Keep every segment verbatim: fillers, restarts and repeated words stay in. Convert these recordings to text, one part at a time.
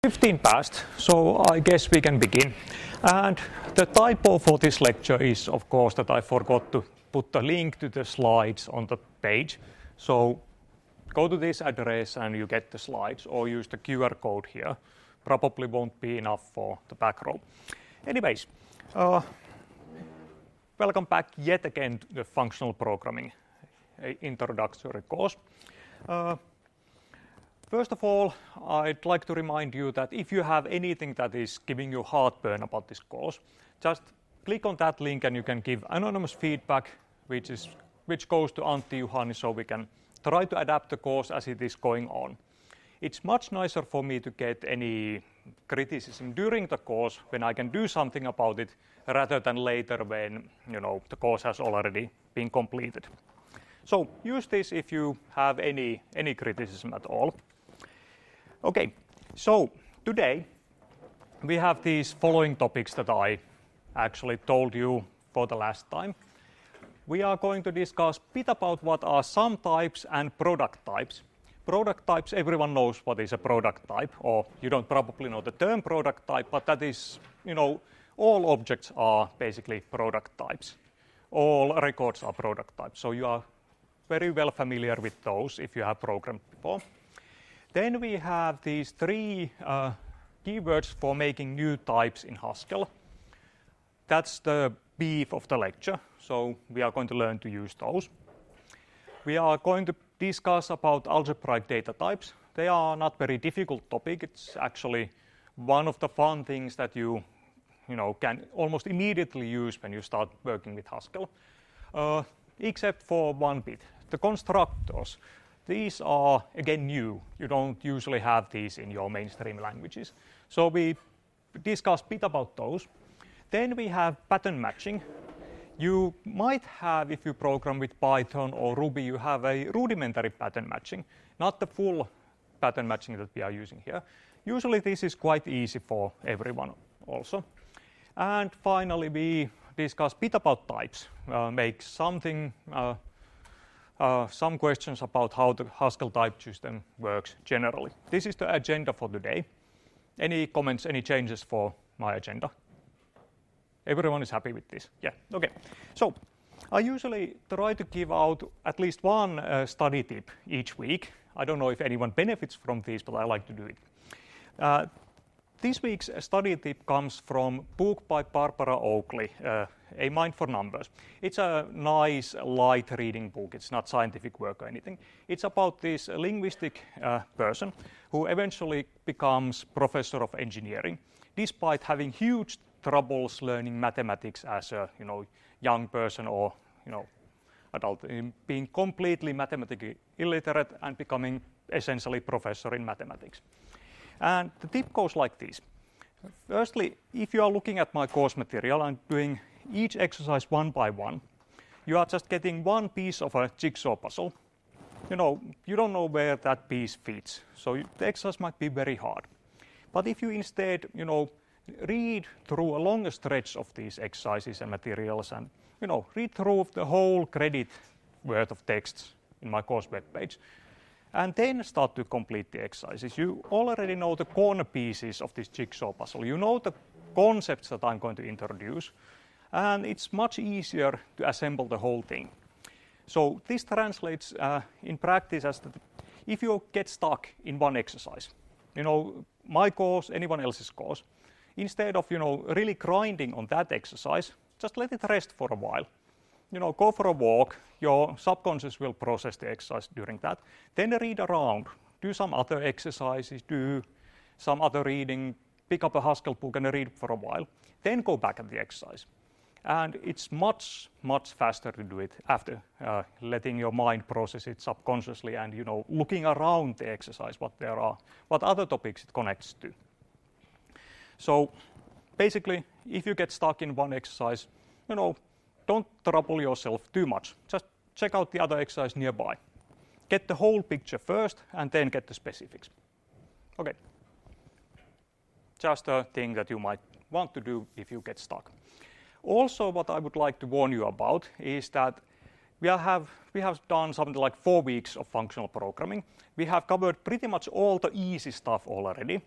fifteen past, so I guess we can begin. And the typo for this lecture is, of course, that I forgot to put the link to the slides on the page. So go to this address and you get the slides, or use the Q R code here. Probably won't be enough for the back row. Anyways, uh, welcome back yet again to the functional programming introductory course. Uh, First of all, I'd like to remind you that if you have anything that is giving you heartburn about this course, just click on that link and you can give anonymous feedback, which is which goes to Antti Juhani, so we can try to adapt the course as it is going on. It's much nicer for me to get any criticism during the course when I can do something about it, rather than later when you know the course has already been completed. So use this if you have any any criticism at all. Okay, so today we have these following topics that I actually told you for the last time. We are going to discuss a bit about what are sum types and product types. Product types, everyone knows what is a product type, or you don't probably know the term product type, but that is, you know, all objects are basically product types. All records are product types, so you are very well familiar with those if you have programmed before. Then we have these three uh, keywords for making new types in Haskell. That's the beef of the lecture, so we are going to learn to use those. We are going to discuss about algebraic data types. They are not very difficult topic. It's actually one of the fun things that you, you know, can almost immediately use when you start working with Haskell, uh, except for one bit. The constructors. These are, again, new. You don't usually have these in your mainstream languages. So we discuss a bit about those. Then we have pattern matching. You might have, if you program with Python or Ruby, you have a rudimentary pattern matching, not the full pattern matching that we are using here. Usually this is quite easy for everyone also. And finally, we discuss a bit about types, uh, make something uh, Uh, some questions about how the Haskell type system works generally. This is the agenda for today. Any comments, any changes for my agenda? Everyone is happy with this? Yeah, okay. So I usually try to give out at least one uh, study tip each week. I don't know if anyone benefits from this, but I like to do it. Uh, this week's study tip comes from a book by Barbara Oakley, uh, A Mind for Numbers. It's a nice, light reading book. It's not scientific work or anything. It's about this linguistic uh, person who eventually becomes professor of engineering, despite having huge troubles learning mathematics as a you know young person or you know adult, being completely mathematically illiterate and becoming essentially professor in mathematics. And the tip goes like this. Firstly, if you are looking at my course material and doing each exercise one by one, you are just getting one piece of a jigsaw puzzle. You know, you don't know where that piece fits, so the exercise might be very hard. But if you instead, you know, read through a longer stretch of these exercises and materials and, you know, read through the whole credit worth of texts in my course webpage, and then start to complete the exercises, you already know the corner pieces of this jigsaw puzzle. You know the concepts that I'm going to introduce, and it's much easier to assemble the whole thing. So this translates uh, in practice as that if you get stuck in one exercise, you know, my course, anyone else's course, instead of, you know, really grinding on that exercise, just let it rest for a while. You know, go for a walk. Your subconscious will process the exercise during that. Then read around, do some other exercises, do some other reading, pick up a Haskell book and read for a while. Then go back at the exercise. And it's much, much faster to do it after uh, letting your mind process it subconsciously and, you know, looking around the exercise, what there are, what other topics it connects to. So basically, if you get stuck in one exercise, you know, don't trouble yourself too much. Just check out the other exercise nearby. Get the whole picture first and then get the specifics. Okay. Just a thing that you might want to do if you get stuck. Also, what I would like to warn you about is that we have, we have done something like four weeks of functional programming. We have covered pretty much all the easy stuff already.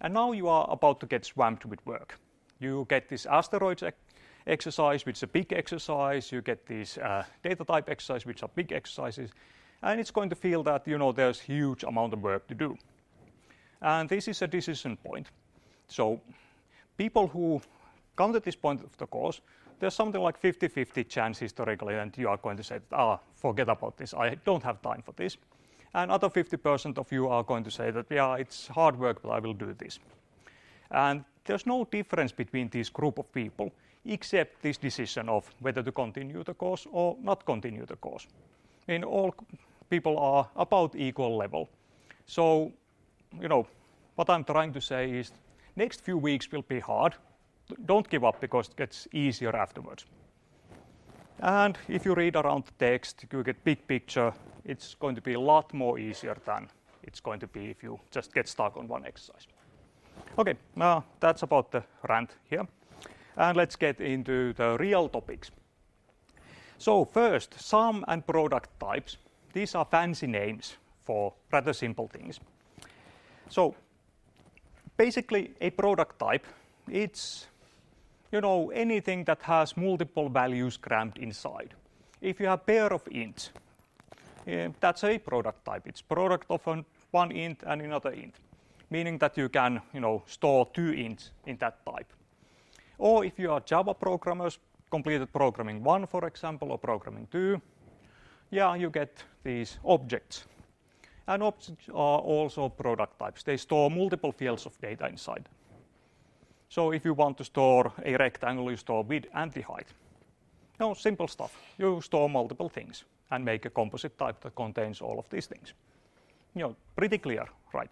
And now you are about to get swamped with work. You get this asteroids ec exercise, which is a big exercise. You get this uh, data type exercise, which are big exercises. And it's going to feel that, you know, there's huge amount of work to do. And this is a decision point. So people who come to this point of the course, there's something like fifty fifty chance historically, and you are going to say, ah, forget about this. I don't have time for this. And other fifty percent of you are going to say that, yeah, it's hard work, but I will do this. And there's no difference between this group of people, except this decision of whether to continue the course or not continue the course. I mean, all people are about equal level. So, you know, what I'm trying to say is next few weeks will be hard. Don't give up, because it gets easier afterwards. And if you read around the text, you get big picture. It's going to be a lot more easier than it's going to be if you just get stuck on one exercise. Okay, now that's about the rant here. And let's get into the real topics. So first, sum and product types. These are fancy names for rather simple things. So basically, a product type, it's, you know, anything that has multiple values crammed inside. If you have a pair of ints, uh, that's a product type. It's product of an, one int and another int, meaning that you can, you know, store two ints in that type. Or if you are Java programmers, completed programming one, for example, or programming two, yeah, you get these objects. And objects are also product types. They store multiple fields of data inside. So if you want to store a rectangle, you store width and the height. No, simple stuff. You store multiple things and make a composite type that contains all of these things. You know, pretty clear, right?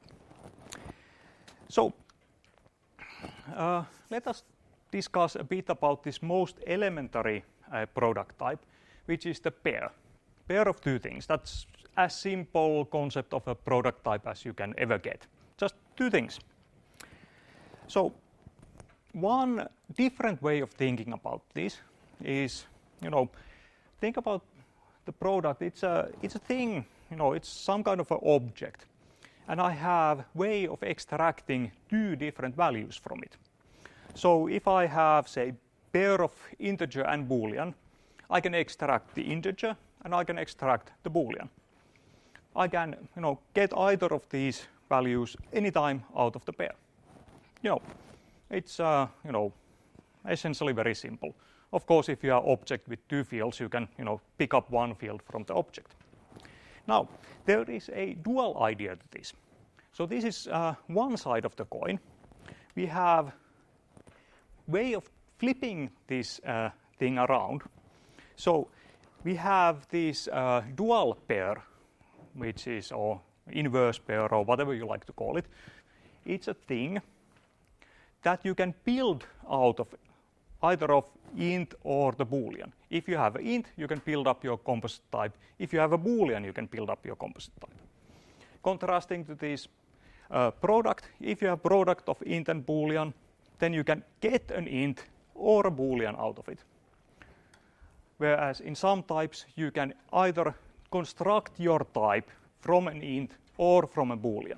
So uh, let us discuss a bit about this most elementary uh, product type, which is the pair. Pair of two things. That's as simple concept of a product type as you can ever get. Just two things. So one different way of thinking about this is, you know, think about the product. It's a, it's a thing, you know, it's some kind of an object. And I have a way of extracting two different values from it. So if I have, say, pair of integer and boolean, I can extract the integer and I can extract the boolean. I can, you know, get either of these values anytime out of the pair. You know, it's, uh, you know, essentially very simple. Of course, if you have an object with two fields, you can, you know, pick up one field from the object. Now, there is a dual idea to this. So this is uh, one side of the coin. We have way of flipping this uh, thing around. So we have this uh, dual pair, which is, or inverse pair, or whatever you like to call it. It's a thing that you can build out of either of int or the boolean. If you have an int, you can build up your composite type. If you have a boolean, you can build up your composite type. Contrasting to this uh, product, if you have product of int and boolean, then you can get an int or a boolean out of it. Whereas in some types, you can either construct your type from an int or from a boolean.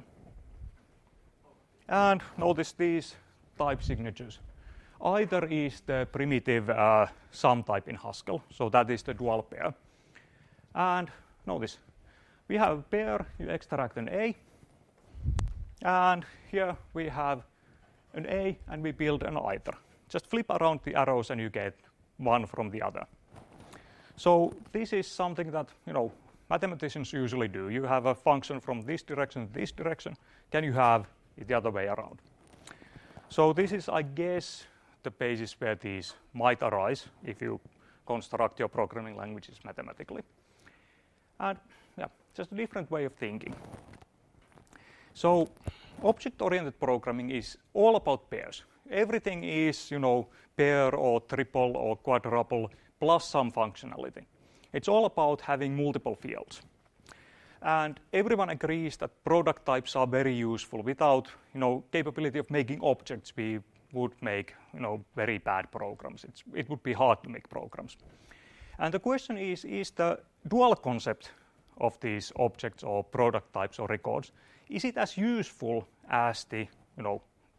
And notice these type signatures. Either is the primitive uh, sum type in Haskell, so that is the dual pair. And notice, we have a pair, you extract an A, and here we have an A, and we build an either. Just flip around the arrows and you get one from the other. So this is something that, you know, mathematicians usually do. You have a function from this direction to this direction. Can you have it the other way around? So this is, I guess, the basis where these might arise if you construct your programming languages mathematically. And yeah, just a different way of thinking. So object-oriented programming is all about pairs. Everything is, you know, pair or triple or quadruple plus some functionality. It's all about having multiple fields. And everyone agrees that product types are very useful. Without, you know, capability of making objects, we would make, you know, very bad programs. It's, it would be hard to make programs. And the question is, is the dual concept of these objects or product types or records, is it as useful as the, you know,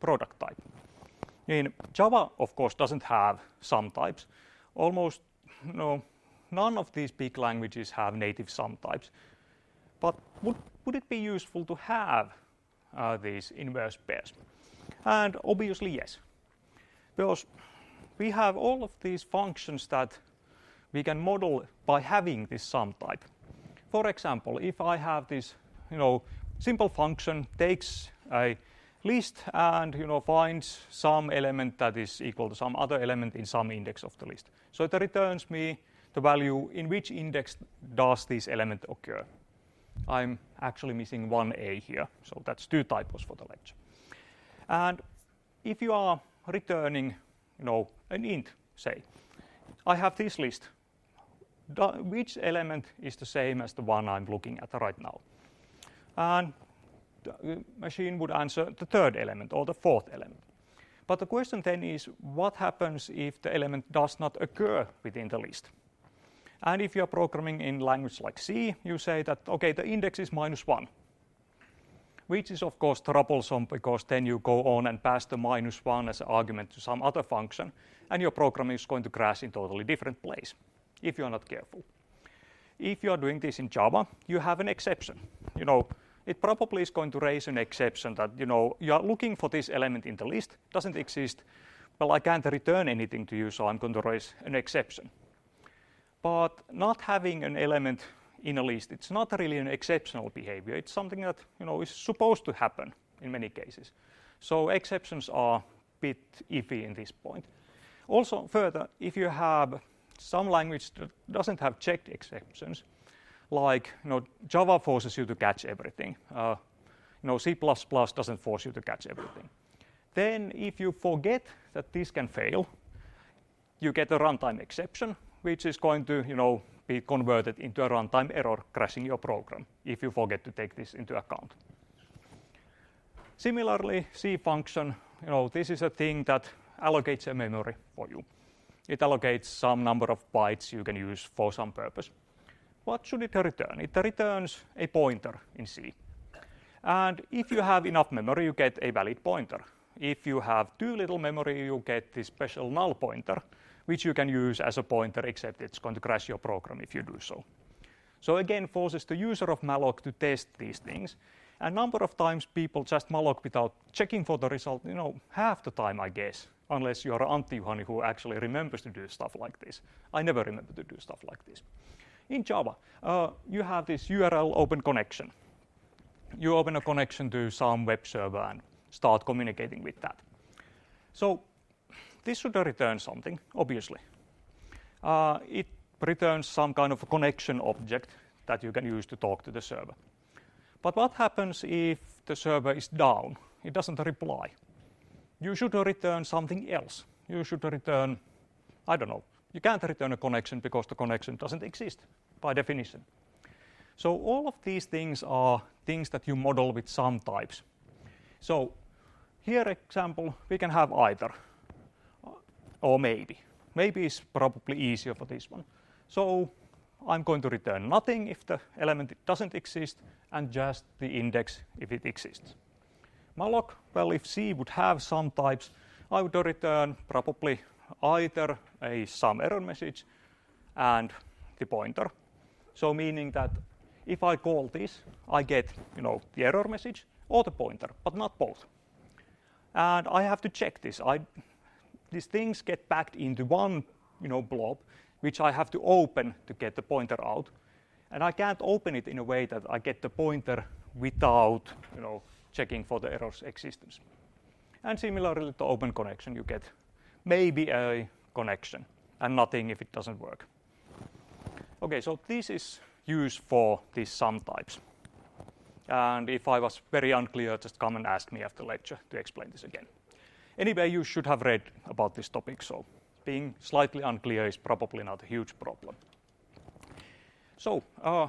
product type. In Java, of course, doesn't have sum types. Almost no, none of these big languages have native sum types. But would, would it be useful to have uh, these inverse pairs? And obviously, yes. Because we have all of these functions that we can model by having this sum type. For example, if I have this, you know, simple function takes a list and, you know, finds some element that is equal to some other element in some index of the list. So it returns me the value in which index does this element occur. I'm actually missing one A here, so that's two typos for the lecture. And if you are returning, you know, an int, say, I have this list. Which element is the same as the one I'm looking at right now? And the machine would answer the third element or the fourth element. But the question then is, what happens if the element does not occur within the list? And if you're programming in language like C, you say that, okay, the index is minus one, which is of course troublesome because then you go on and pass the minus one as an argument to some other function, and your program is going to crash in totally different place if you're not careful. If you're doing this in Java, you have an exception. You know, it probably is going to raise an exception that, you know, you're looking for this element in the list, doesn't exist. Well, I can't return anything to you, so I'm going to raise an exception. But not having an element in a list, it's not really an exceptional behavior. It's something that, you know, is supposed to happen in many cases. So exceptions are a bit iffy in this point. Also, further, if you have some language that doesn't have checked exceptions, like, you know, Java forces you to catch everything. Uh, you know, C plus plus doesn't force you to catch everything. Then, if you forget that this can fail, you get a runtime exception, which is going to, you know, be converted into a runtime error, crashing your program if you forget to take this into account. Similarly, C function, you know, this is a thing that allocates a memory for you. It allocates some number of bytes you can use for some purpose. What should it return? It returns a pointer in C. And if you have enough memory, you get a valid pointer. If you have too little memory, you get this special null pointer, which you can use as a pointer, except it's going to crash your program if you do so. So again, forces the user of malloc to test these things. A number of times people just malloc without checking for the result, you know, half the time, I guess, unless you're Antti Juhani who actually remembers to do stuff like this. I never remember to do stuff like this. In Java, uh, you have this U R L open connection. You open a connection to some web server and start communicating with that. So this should return something, obviously. Uh, it returns some kind of a connection object that you can use to talk to the server. But what happens if the server is down? It doesn't reply. You should return something else. You should return, I don't know, you can't return a connection because the connection doesn't exist by definition. So all of these things are things that you model with sum types. So here, example, we can have either or maybe. Maybe is probably easier for this one. So I'm going to return nothing if the element doesn't exist and just the index if it exists. Malloc, well, if C would have sum types, I would return probably either a sum error message and the pointer. So meaning that if I call this, I get, you know, the error message or the pointer, but not both. And I have to check this. I, these things get packed into one, you know, blob, which I have to open to get the pointer out. And I can't open it in a way that I get the pointer without, you know, checking for the error's existence. And similarly to open connection, you get maybe a connection and nothing if it doesn't work. Okay, so this is used for these sum types. And if I was very unclear, just come and ask me after lecture to explain this again. Anyway, you should have read about this topic, so being slightly unclear is probably not a huge problem. So, uh,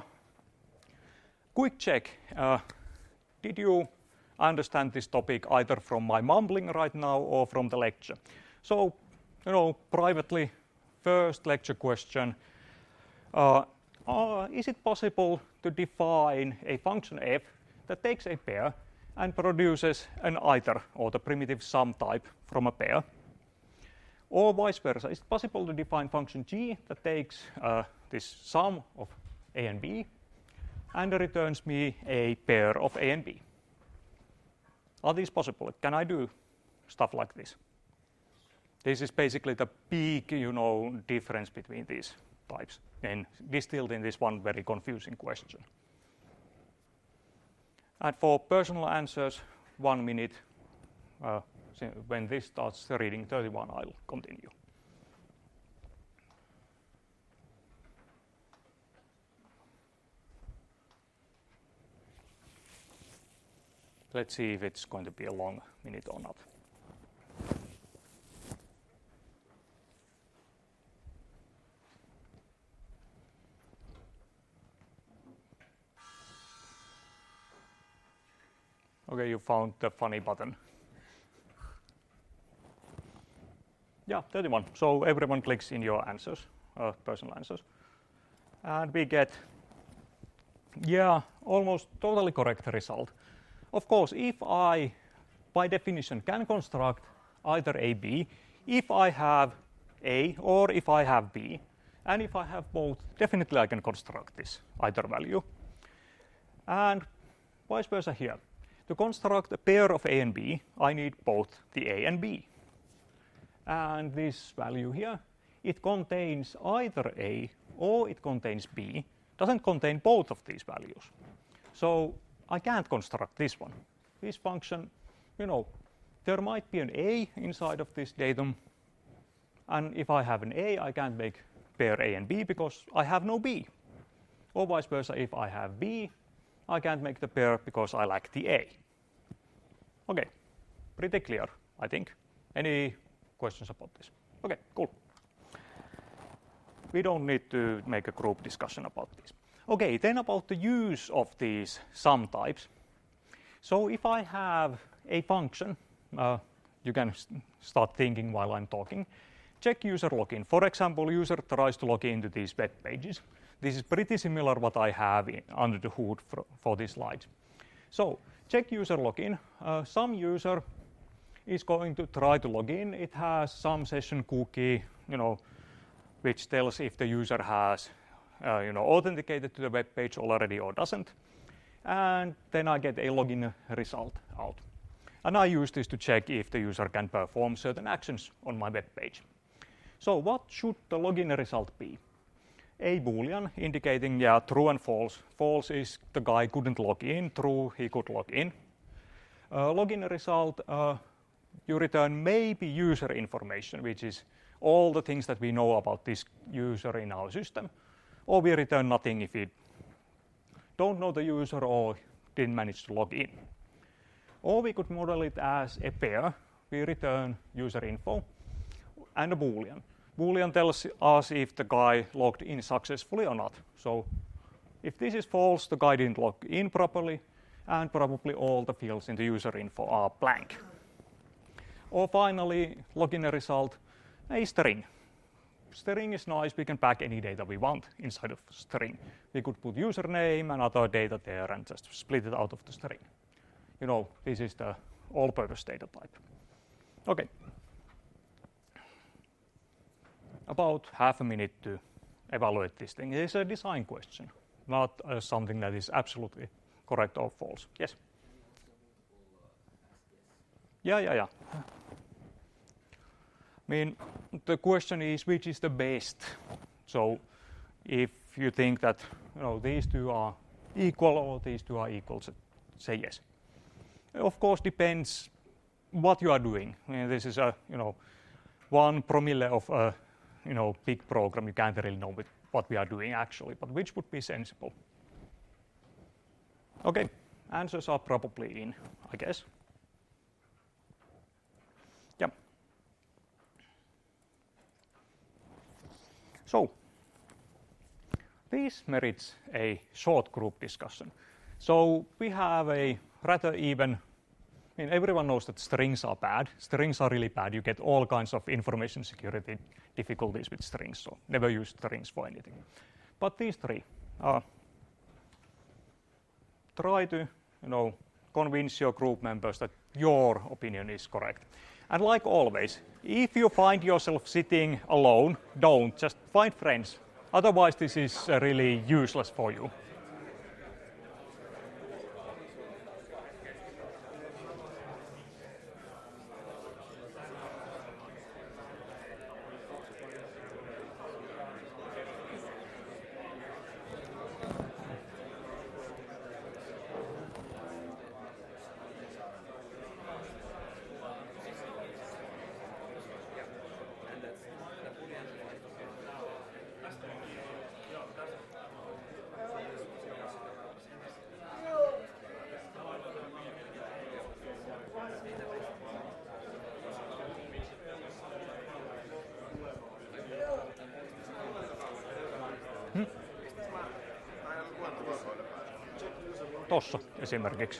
quick check. Uh, did you understand this topic either from my mumbling right now or from the lecture? So, you know, privately, first lecture question. Uh, uh, is it possible to define a function f that takes a pair and produces an iter, or the primitive sum type, from a pair. Or vice versa, it's possible to define function g that takes uh, this sum of a and b and returns me a pair of a and b. Are these possible? Can I do stuff like this? This is basically the big, you know, difference between these types, and distilled in this one very confusing question. And for personal answers, one minute. Uh, when this starts reading thirty-one, I'll continue. Let's see if it's going to be a long minute or not. Okay, you found the funny button. Yeah, thirty-one. So everyone clicks in your answers, uh, personal answers. And we get, yeah, almost totally correct result. Of course, if I, by definition, can construct either A, B, if I have A or if I have B, and if I have both, definitely I can construct this either value. And vice versa here. To construct a pair of A and B, I need both the A and B. And this value here, it contains either A or it contains B, doesn't contain both of these values. So I can't construct this one. This function, you know, there might be an A inside of this datum, and if I have an A, I can't make pair A and B because I have no B. Or vice versa, if I have B, I can't make the pair because I lack the A. Okay, pretty clear, I think. Any questions about this? Okay, cool. We don't need to make a group discussion about this. Okay, then about the use of these sum types. So if I have a function, uh, you can start thinking while I'm talking. Check user login. For example, user tries to log into these web pages. This is pretty similar what I have in, under the hood for, for this slide. So check user login. Uh, some user is going to try to log in. It has some session cookie, you know, which tells if the user has, uh, you know, authenticated to the web page already or doesn't. And then I get a login result out. And I use this to check if the user can perform certain actions on my web page. So what should the login result be? A Boolean indicating, yeah, true and false. False is the guy couldn't log in. True, he could log in. Uh, login result, uh, you return maybe user information, which is all the things that we know about this user in our system. Or we return nothing if we don't know the user or didn't manage to log in. Or we could model it as a pair. We return user info and a Boolean. Boolean tells us if the guy logged in successfully or not. So if this is false, the guy didn't log in properly, and probably all the fields in the user info are blank. Or finally, login result, a string. String is nice. We can pack any data we want inside of string. We could put username and other data there and just split it out of the string. You know, this is the all-purpose data type. Okay. About half a minute to evaluate this thing. It is a design question, not uh, something that is absolutely correct or false. Yes? Yeah, yeah, yeah. I mean, the question is which is the best. So if you think that, you know, these two are equal or these two are equal, so say yes. Of course, depends what you are doing. I mean, this is a, you know, one promille of a, you know, big program. You can't really know what we are doing actually, but which would be sensible? Okay, answers are probably in, I guess. Yeah. So, this merits a short group discussion. So we have a rather even, I mean, everyone knows that strings are bad. Strings are really bad. You get all kinds of information security difficulties with strings, so never use strings for anything. But these three, uh, try to, you know, convince your group members that your opinion is correct. And like always, if you find yourself sitting alone, don't, just find friends. Otherwise this is uh, really useless for you. Tossa esimerkiksi.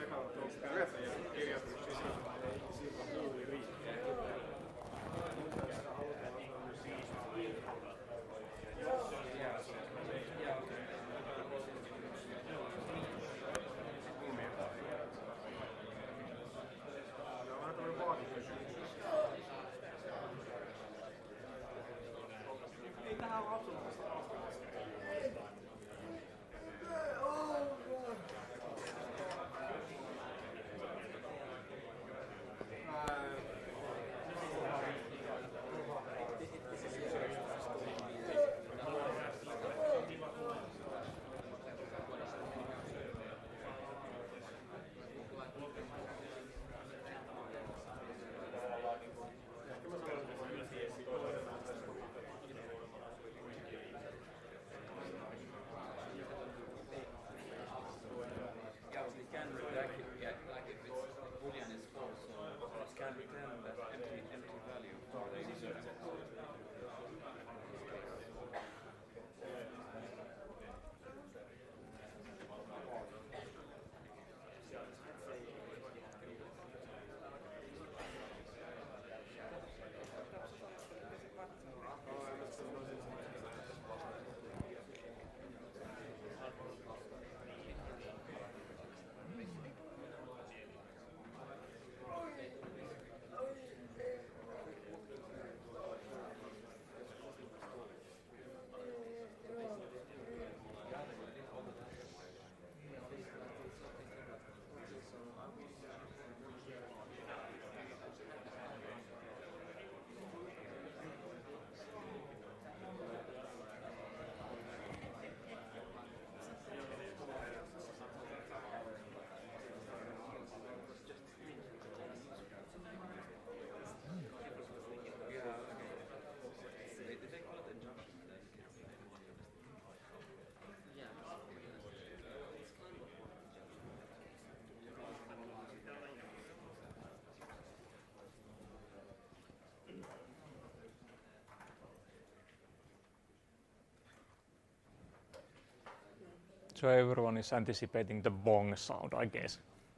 So everyone is anticipating the bong sound, I guess.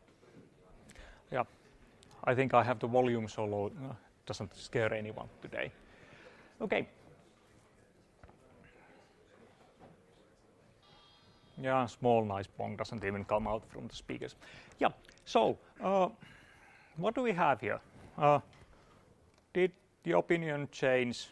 Yeah, I think I have the volume so low, uh, doesn't scare anyone today. Okay. Yeah, small nice bong doesn't even come out from the speakers. Yeah, so uh, what do we have here? Uh, did the opinion change?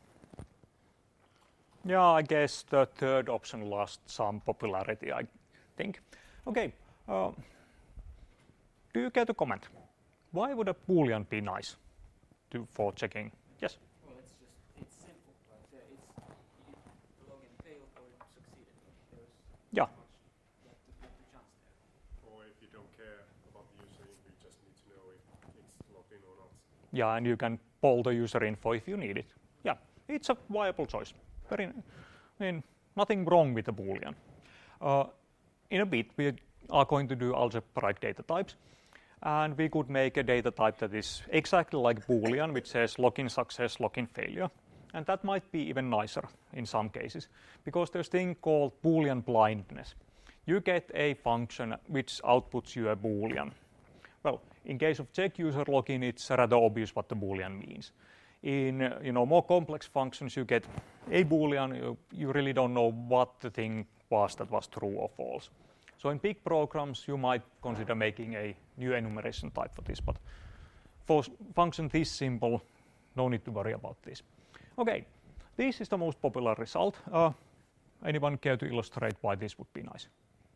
Yeah, I guess the third option lost some popularity, I think. Okay, uh, do you care to comment? Why would a Boolean be nice to, for checking? Yes? Well, it's just, it's simple, but uh, it's, you log in failed or it succeeded. There's Yeah. not much left to put the chance there. Or if you don't care about the user info, you just need to know if it's logged in or not. Yeah, and you can poll the user info if you need it. Yeah, it's a viable choice. Very, I mean, nothing wrong with the Boolean. Uh, in a bit, we are going to do algebraic data types. And we could make a data type that is exactly like Boolean, which says login success, login failure. And that might be even nicer in some cases, because there's a thing called Boolean blindness. You get a function which outputs you a Boolean. Well, in case of check user login, it's rather obvious what the Boolean means. In uh, you know, more complex functions, you get a Boolean, you, you really don't know what the thing was that was true or false. So in big programs, you might consider making a new enumeration type for this, but for function this simple, no need to worry about this. Okay, this is the most popular result. Uh, anyone care to illustrate why this would be nice?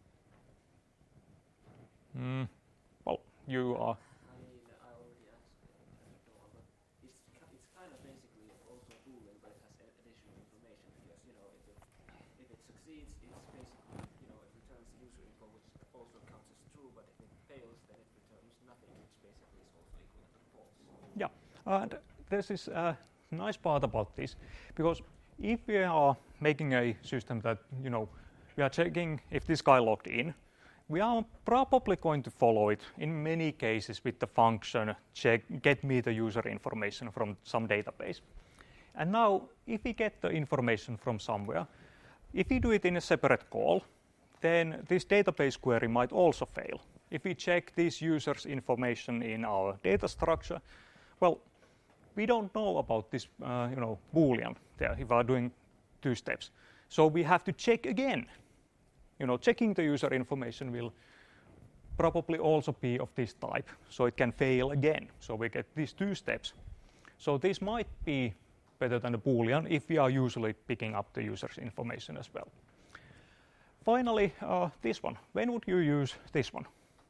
Mm, well, you are. I mean, I already asked uh, Noah, but it's, ki- it's kind of basically also Boolean, but it has a- additional information because, you know, if it, if it succeeds, it's basically, you know, it returns user info, which also counts as true, but if it fails, then it returns nothing, which basically is also equivalent to false. Yeah, and this is a nice part about this, because if we are making a system that, you know, we are checking if this guy logged in, we are probably going to follow it in many cases with the function check get me the user information from some database. And now, if we get the information from somewhere, if we do it in a separate call, then this database query might also fail. If we check this user's information in our data structure, well, we don't know about this, uh, you know, Boolean there if we are doing two steps. So we have to check again. You know, checking the user information will probably also be of this type, so it can fail again. So we get these two steps. So this might be better than the Boolean if we are usually picking up the user's information as well. Finally, uh, this one. When would you use this one?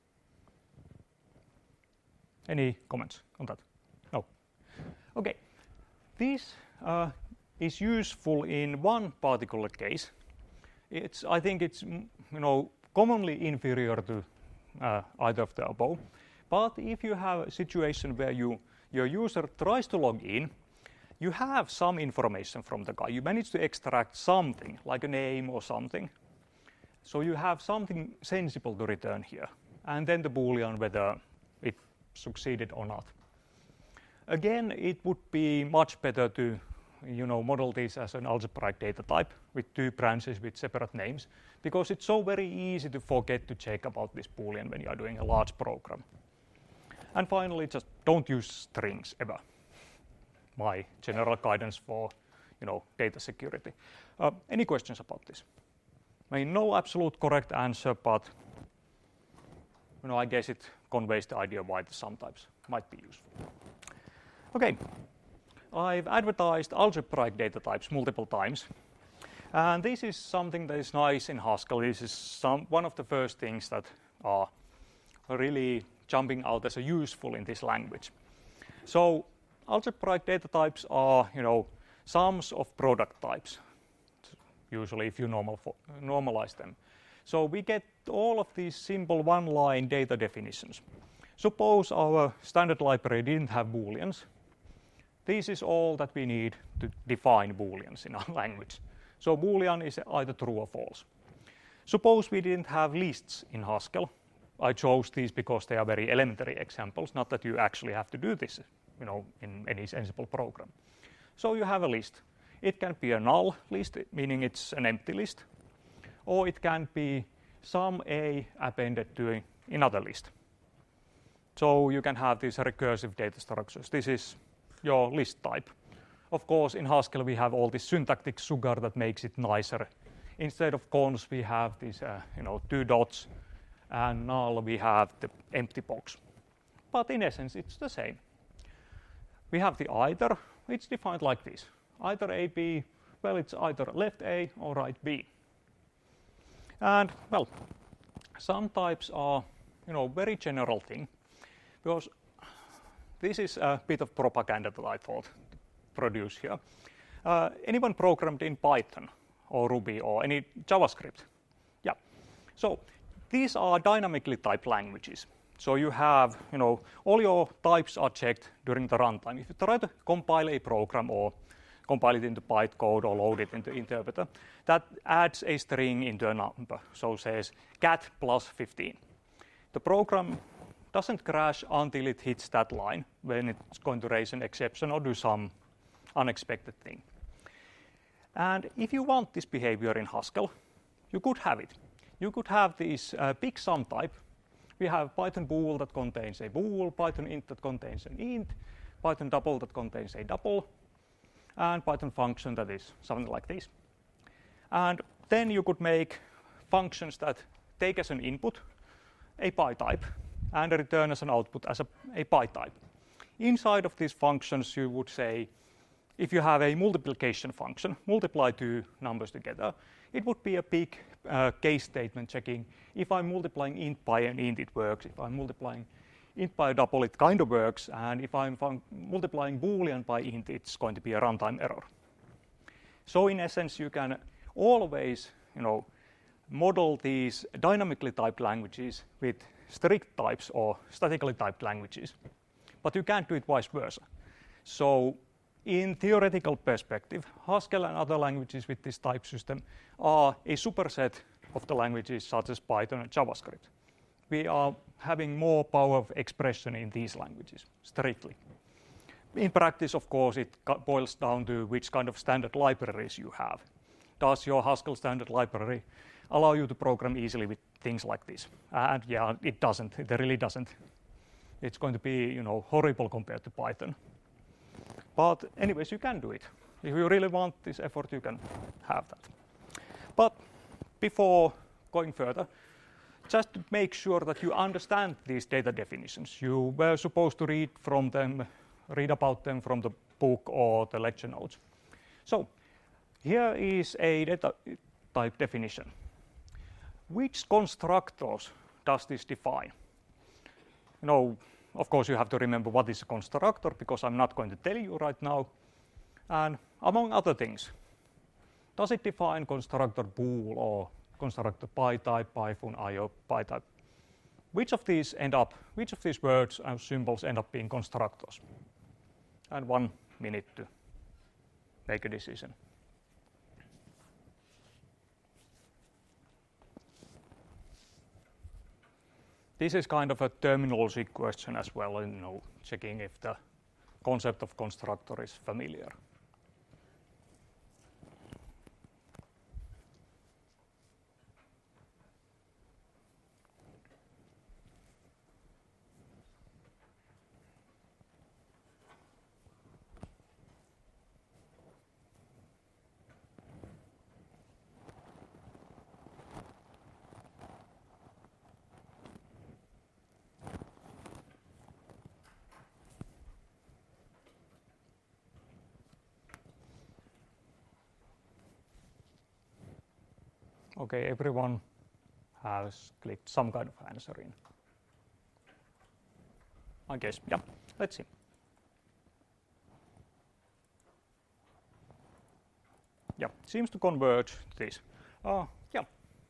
Any comments on that? No. Okay. This uh, is useful in one particular case. It's, I think it's, you know, commonly inferior to uh, either of the above. But if you have a situation where you, your user tries to log in, you have some information from the guy. You manage to extract something, like a name or something. So you have something sensible to return here. And then the Boolean whether it succeeded or not. Again, it would be much better to, you know, model this as an algebraic data type with two branches with separate names, because it's so very easy to forget to check about this Boolean when you are doing a large program. And finally, just don't use strings ever. My general guidance for, you know, data security. Uh, any questions about this? I mean, no absolute correct answer, but, you know, I guess it conveys the idea why the sum types might be useful. Okay. I've advertised algebraic data types multiple times. And this is something that is nice in Haskell. This is some, one of the first things that are really jumping out as a useful in this language. So algebraic data types are, you know, sums of product types, usually if you normal fo- normalize them. So we get all of these simple one-line data definitions. Suppose our standard library didn't have Booleans. This is all that we need to define Booleans in our language. So Boolean is either true or false. Suppose we didn't have lists in Haskell. I chose these because they are very elementary examples, not that you actually have to do this, you know, in any sensible program. So you have a list. It can be a null list, meaning it's an empty list, or it can be some A appended to another list. So you can have these recursive data structures. This is your list type. Of course, in Haskell we have all this syntactic sugar that makes it nicer. Instead of cons, we have these, uh, you know, two dots, and null we have the empty box. But in essence, it's the same. We have the either. It's defined like this: either A, B. Well, it's either left A or right B. And well, some types are, you know, very general thing, because this is a bit of propaganda that I thought to produce here. Uh, anyone programmed in Python or Ruby or any JavaScript? Yeah. So these are dynamically typed languages. So you have, you know, all your types are checked during the runtime. If you try to compile a program or compile it into bytecode or load it into interpreter, that adds a string into a number. So says cat plus fifteen. The program doesn't crash until it hits that line, when it's going to raise an exception or do some unexpected thing. And if you want this behavior in Haskell, you could have it. You could have this uh, big sum type. We have Python bool that contains a bool, Python int that contains an int, Python double that contains a double, and Python function that is something like this. And then you could make functions that take as an input a pi type and return as an output as a, a pi type. Inside of these functions, you would say, if you have a multiplication function, multiply two numbers together, it would be a big uh, case statement checking if I'm multiplying int by an int, it works. If I'm multiplying int by a double, it kind of works. And if I'm multiplying Boolean by int, it's going to be a runtime error. So in essence, you can always, you know, model these dynamically typed languages with strict types or statically typed languages. But you can't do it vice versa. So in theoretical perspective, Haskell and other languages with this type system are a superset of the languages such as Python and JavaScript. We are having more power of expression in these languages, strictly. In practice, of course, it boils down to which kind of standard libraries you have. Does your Haskell standard library allow you to program easily with things like this? And yeah, it doesn't. It really doesn't. It's going to be, you know, horrible compared to Python. But anyways, you can do it. If you really want this effort, you can have that. But before going further, just to make sure that you understand these data definitions, you were supposed to read from them, read about them from the book or the lecture notes. So here is a data type definition. Which constructors does this define? You know, of course, you have to remember what is a constructor, because I'm not going to tell you right now. And among other things, does it define constructor bool or constructor PyType, PyFun, I O, PyType? Which of these end up, which of these words and symbols end up being constructors? And one minute to make a decision. This is kind of a terminology question as well, you know, checking if the concept of constructor is familiar. Okay, everyone has clicked some kind of answer in. I guess, yeah, let's see. Yeah, seems to converge to this. Uh, yeah.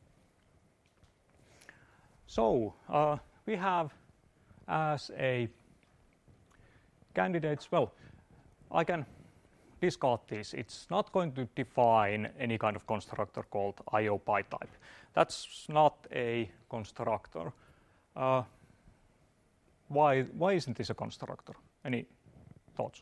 So uh, we have as a candidates, well, I can discard this. It's not going to define any kind of constructor called I O PyType. That's not a constructor. Uh, why, why isn't this a constructor? Any thoughts?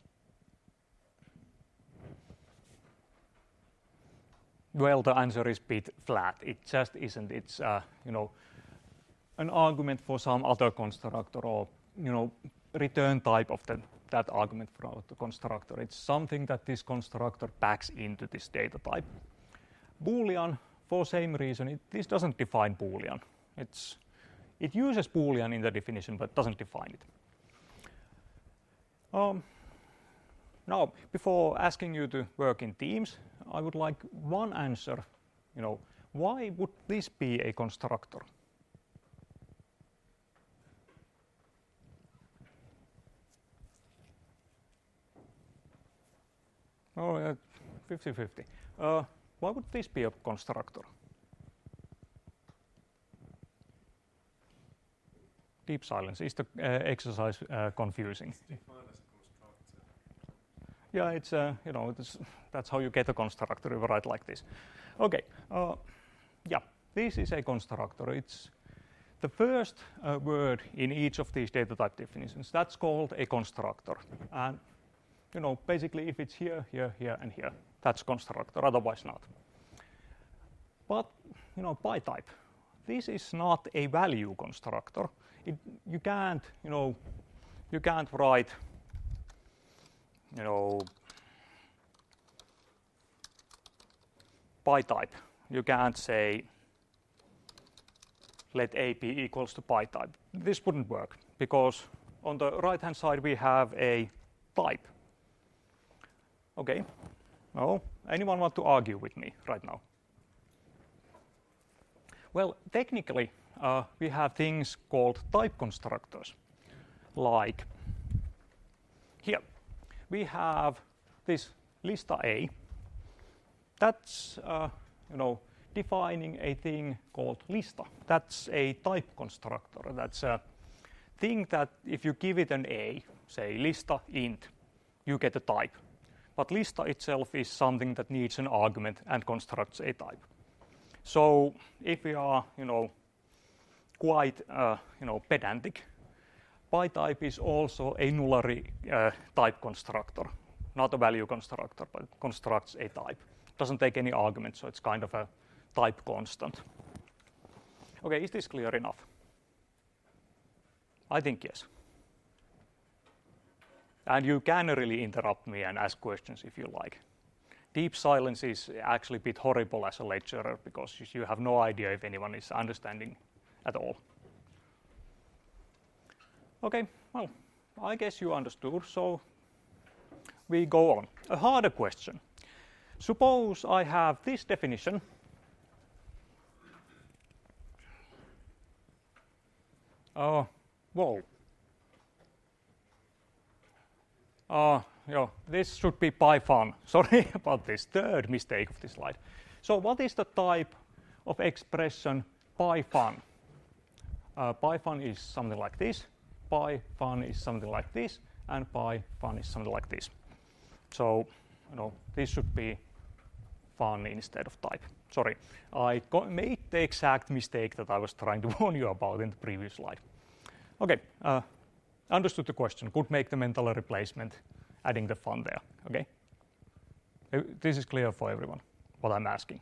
Well, the answer is a bit flat. It just isn't. It's uh, you know, an argument for some other constructor, or you know, return type of the that argument for the constructor. It's something that this constructor packs into this data type. Boolean, for same reason, it, this doesn't define Boolean. It's, it uses Boolean in the definition, but doesn't define it. Um, now, before asking you to work in teams, I would like one answer. You know, why would this be a constructor? Oh, fifty fifty. Uh, why would this be a constructor? Deep silence. Is the uh, exercise uh, confusing? It's defined as a constructor. Yeah, it's uh, you know it's, that's how you get a constructor. You write like this. Okay. Uh, yeah, this is a constructor. It's the first uh, word in each of these data type definitions. That's called a constructor. And you know, basically, if it's here, here, here, and here, that's constructor, otherwise not. But, you know, PyType, this is not a value constructor. It, you can't, you know, you can't write, you know, PyType. You can't say let A be equals to pi type. This wouldn't work because on the right hand side we have a type. Okay, no, anyone want to argue with me right now? Well, technically uh, we have things called type constructors. Like here, we have this lista A. That's uh, you know defining a thing called lista. That's a type constructor. That's a thing that if you give it an A, say lista int, you get a type. But lista itself is something that needs an argument and constructs a type. So if we are you know quite uh, you know pedantic, pi type is also a nullary uh, type constructor, not a value constructor, but it constructs a type. It doesn't take any argument, so it's kind of a type constant. Okay, is this clear enough? I think yes. And you can really interrupt me and ask questions if you like. Deep silence is actually a bit horrible as a lecturer because you have no idea if anyone is understanding at all. Okay, well, I guess you understood, so we go on. A harder question. Suppose I have this definition. Oh, whoa. Uh, yeah, this should be Python. Sorry about this third mistake of this slide. So what is the type of expression Python? Uh, Python is something like this. Python is something like this. And Python is something like this. So, you know, this should be fun instead of type. Sorry, I made the exact mistake that I was trying to warn you about in the previous slide. Okay, uh, understood the question. Could make the mental replacement, adding the fun there. Okay, this is clear for everyone. What I'm asking.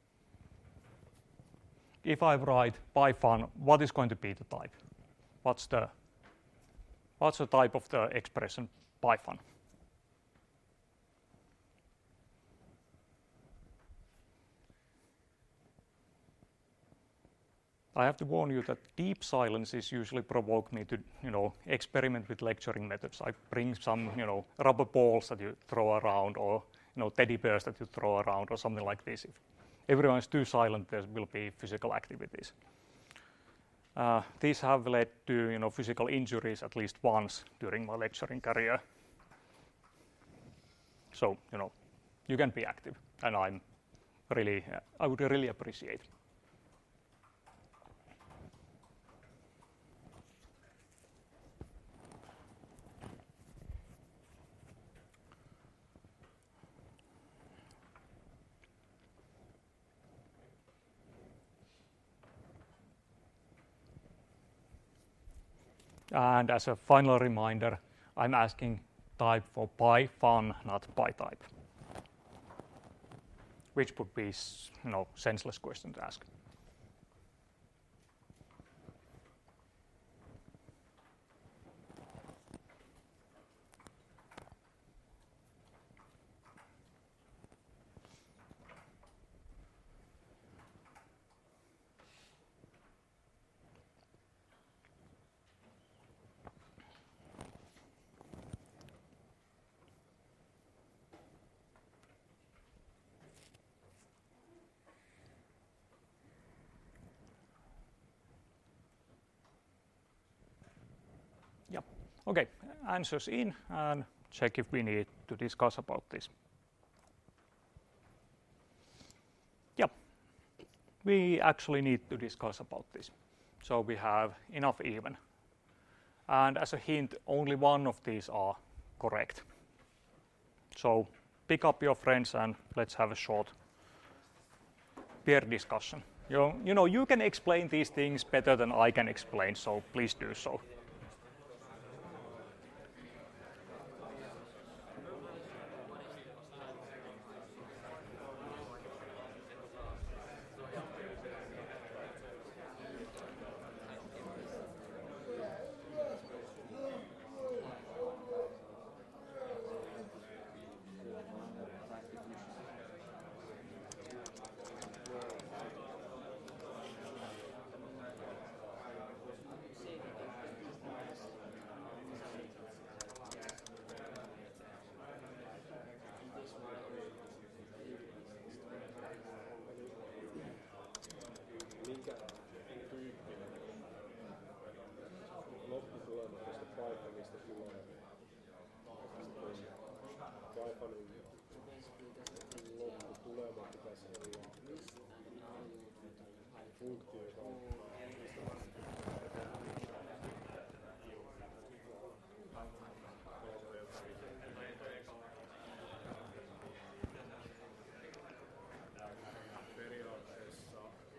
If I write Python, what is going to be the type? What's the what's the type of the expression Python? I have to warn you that deep silences usually provoke me to, you know, experiment with lecturing methods. I bring some, you know, rubber balls that you throw around, or, you know, teddy bears that you throw around, or something like this. If everyone is too silent, there will be physical activities. Uh, these have led to, you know, physical injuries at least once during my lecturing career. So, you know, you can be active, and I'm really, uh, I would really appreciate. And as a final reminder, I'm asking type for Python, not PyType, which would be, you know, senseless question to ask. Okay, answers in, and check if we need to discuss about this. Yeah, we actually need to discuss about this. So we have enough even. And as a hint, only one of these are correct. So pick up your friends and let's have a short peer discussion. You know, you know, you can explain these things better than I can explain, so please do so. funktioita on. Periaatteessa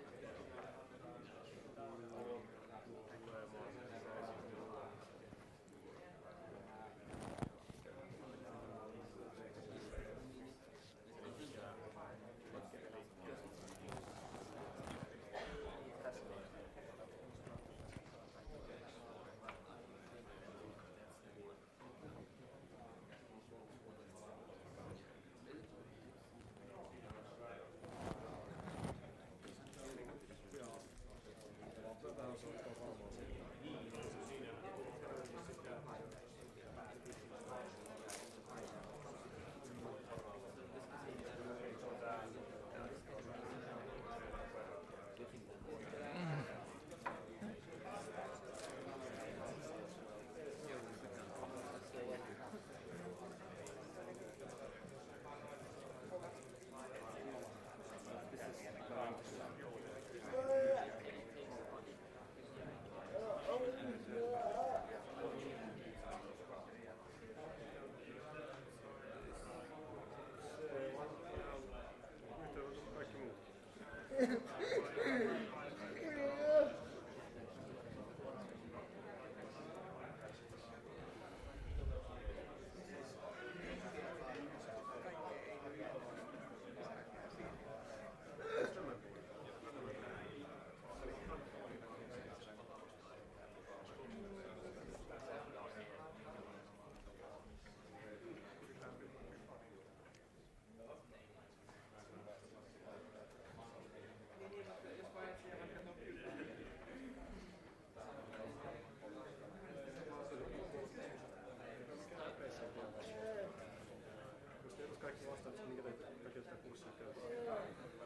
kaikki vastaukset, minkä takia sitä kurssia käytetään.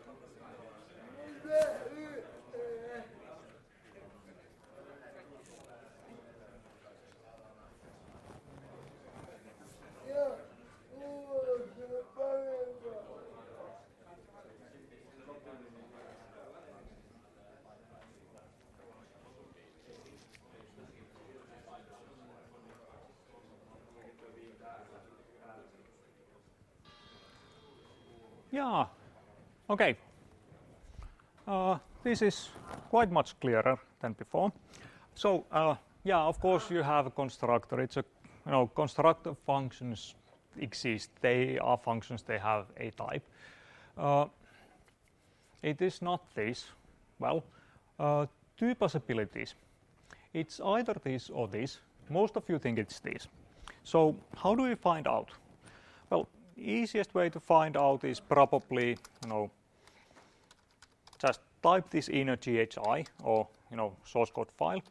Yeah, okay. Uh, this is quite much clearer than before. So, uh, yeah, of course you have a constructor. It's a, you know, constructor functions exist. They are functions, they have a type. Uh, it is not this. Well, uh, two possibilities. It's either this or this. Most of you think it's this. So, how do we find out? Well, easiest way to find out is probably, you know, just type this in a G H I or, you know, source code file.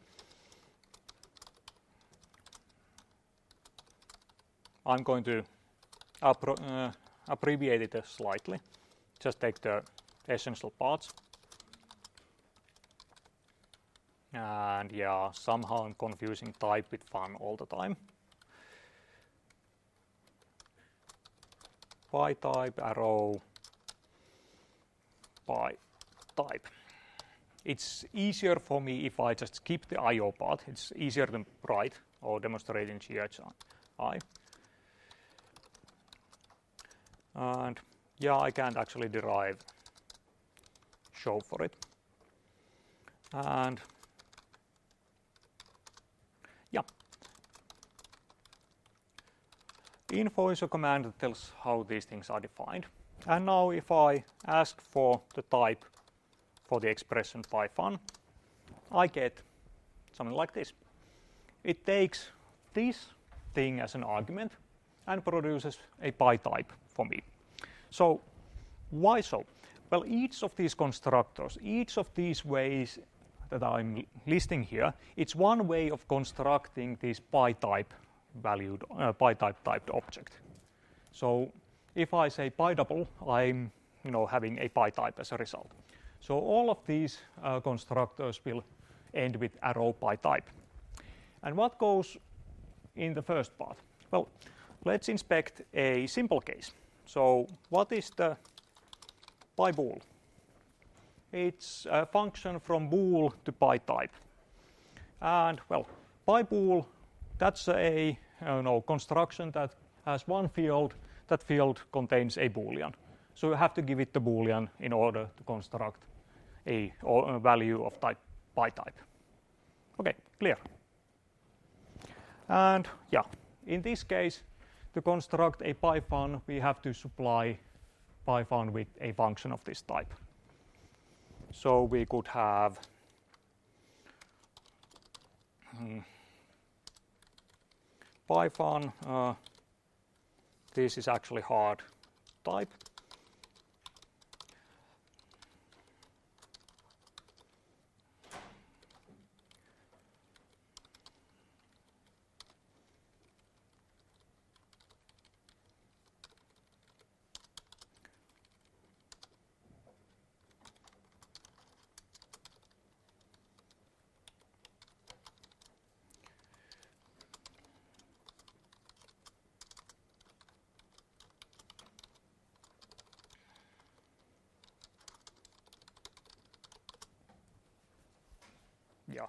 I'm going to appro uh, abbreviate it slightly. Just take the essential parts. And yeah, somehow I'm confusing type with fun all the time. By type, arrow, by type. It's easier for me if I just skip the I O part. It's easier to write or demonstrate in G H I. And yeah, I can't actually derive show for it. And yeah. Info is a command that tells how these things are defined. And now if I ask for the type for the expression by fun, I get something like this. It takes this thing as an argument and produces a by type for me. So why so? Well, each of these constructors, each of these ways that I'm listing here, it's one way of constructing this by type valued uh, by type typed object. So if I say by double, I'm you know having a by type as a result. So all of these uh, constructors will end with arrow by type. And what goes in the first part? Well, let's inspect a simple case. So what is the by bool? it's a function from bool to by type. And well, by bool, that's a you know, construction that has one field. That field contains a boolean. So you have to give it the boolean in order to construct a, a value of type by type. Okay, clear. And yeah, in this case, to construct a Python, we have to supply Python with a function of this type. So we could have um, Python. Uh, this is actually hard type. Yeah.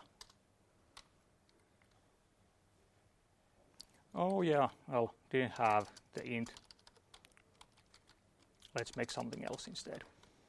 Oh yeah, well, didn't have the int. Let's make something else instead.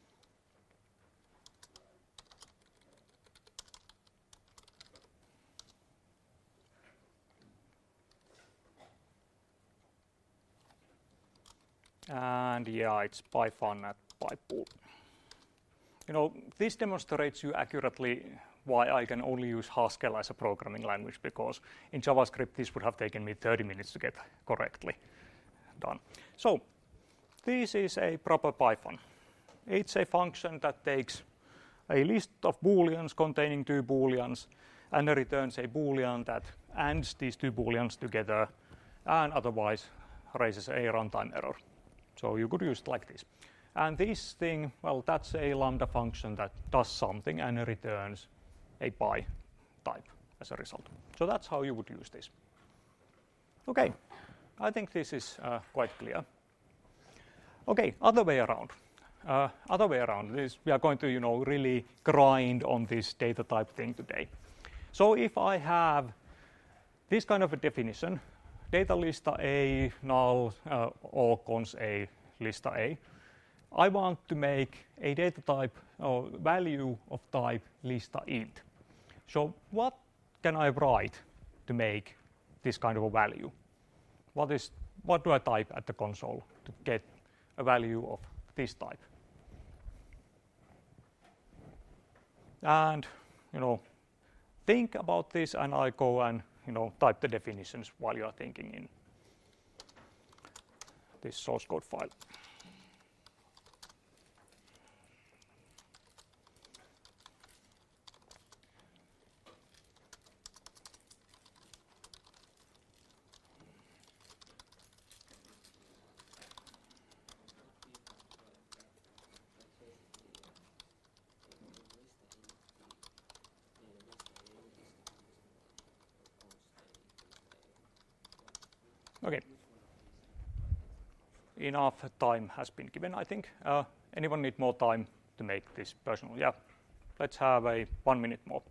And yeah, it's Python at PyPool. You know, this demonstrates you accurately why I can only use Haskell as a programming language, because in JavaScript this would have taken me thirty minutes to get correctly done. So this is a proper Python. It's a function that takes a list of booleans containing two booleans and returns a boolean that adds these two booleans together and otherwise raises a runtime error. So you could use it like this. And this thing, well, that's a Lambda function that does something and returns a by type as a result. So that's how you would use this. Okay, I think this is uh, quite clear. Okay, other way around. Uh, other way around is we are going to, you know, really grind on this data type thing today. So if I have this kind of a definition, data lista A, null, uh, or cons A, lista A, I want to make a data type or value of type lista int. So what can I write to make this kind of a value? What is what do I type at the console to get a value of this type? And you know, think about this, and I go and you know type the definitions while you are thinking in this source code file. Okay. Enough time has been given, I think. Uh, anyone need more time to make this personal? Yeah. Let's have a one minute more.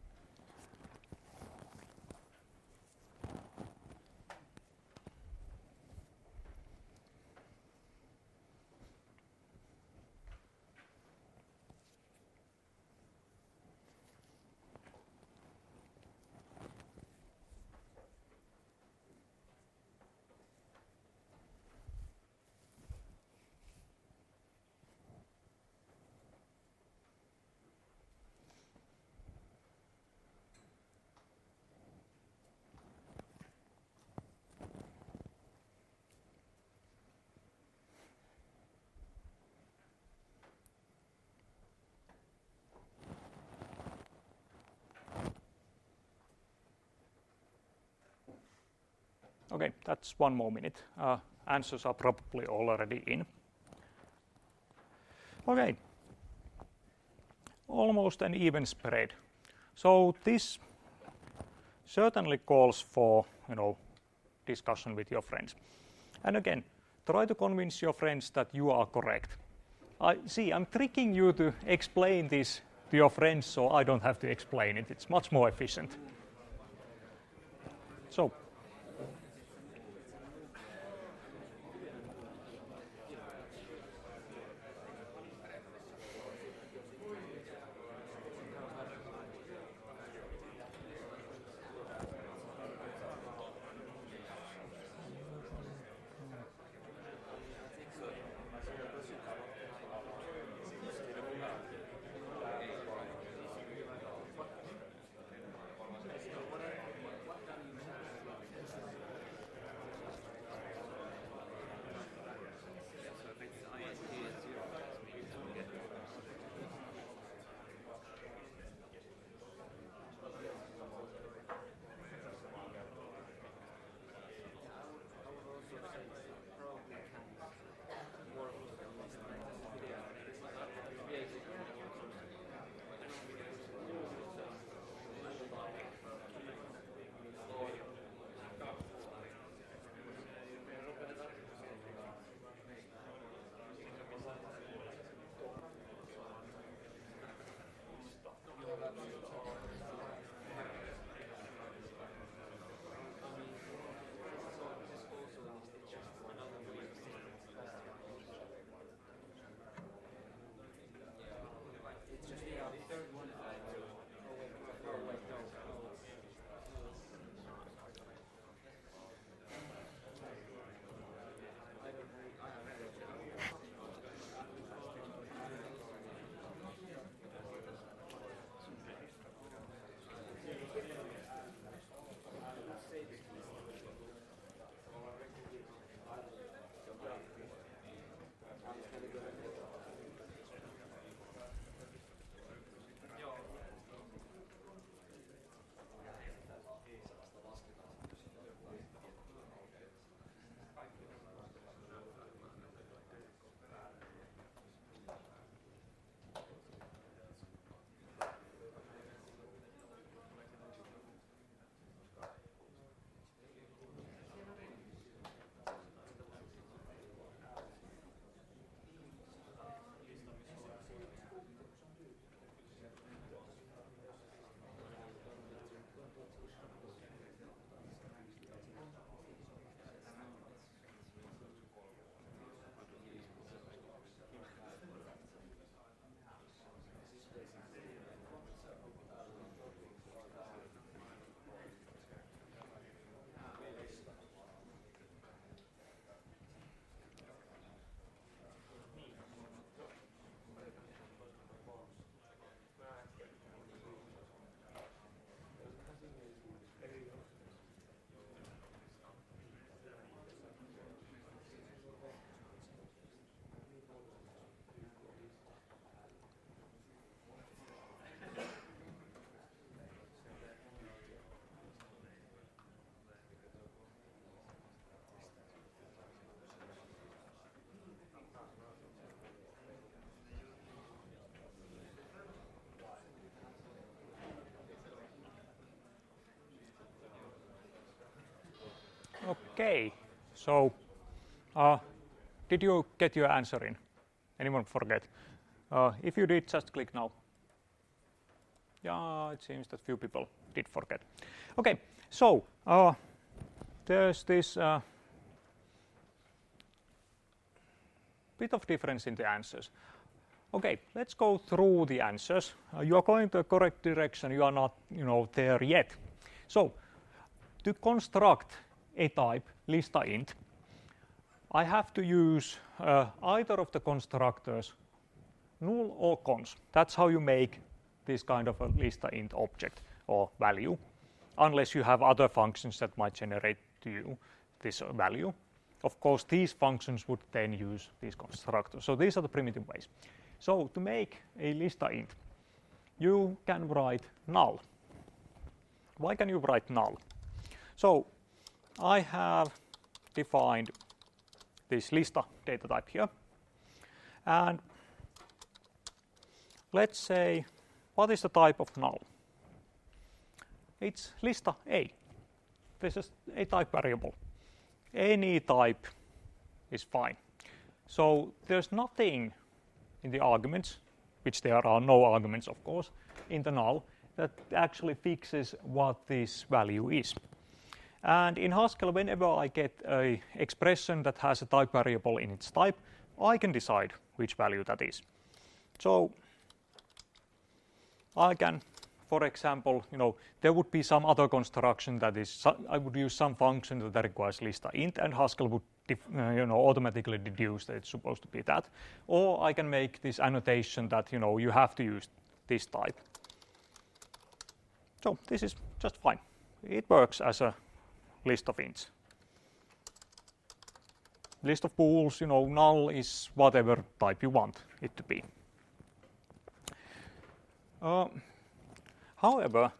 Okay, that's one more minute. Uh, answers are probably already in. Okay, almost an even spread. So this certainly calls for you know discussion with your friends. And again, try to convince your friends that you are correct. I see. I'm tricking you to explain this to your friends, so I don't have to explain it. It's much more efficient. So. Okay, so uh, did you get your answer in? Anyone forget? Uh, if you did, just click now. Yeah, it seems that few people did forget. Okay, so uh, there's this uh, bit of difference in the answers. Okay, let's go through the answers. Uh, you are going to the correct direction. You are not, you know, there yet. So to construct a type listaInt, I have to use uh, either of the constructors, null or cons. That's how you make this kind of a listaInt object or value, unless you have other functions that might generate to you this value. Of course, these functions would then use these constructors. So these are the primitive ways. So to make a listaInt, you can write null. Why can you write null? So I have defined this lista data type here. And let's say, what is the type of null? It's lista A. This is a type variable. Any type is fine. So there's nothing in the arguments which there are no arguments, of course, in the null, that actually fixes what this value is. And in Haskell, whenever I get an expression that has a type variable in its type, I can decide which value that is. So I can, for example, you know, there would be some other construction that is, I would use some function that requires lista int, and Haskell would uh, you know, automatically deduce that it's supposed to be that. Or I can make this annotation that, you know, you have to use this type. So this is just fine. It works as a list of ints. List of bools, you know, null is whatever type you want it to be. Uh, however,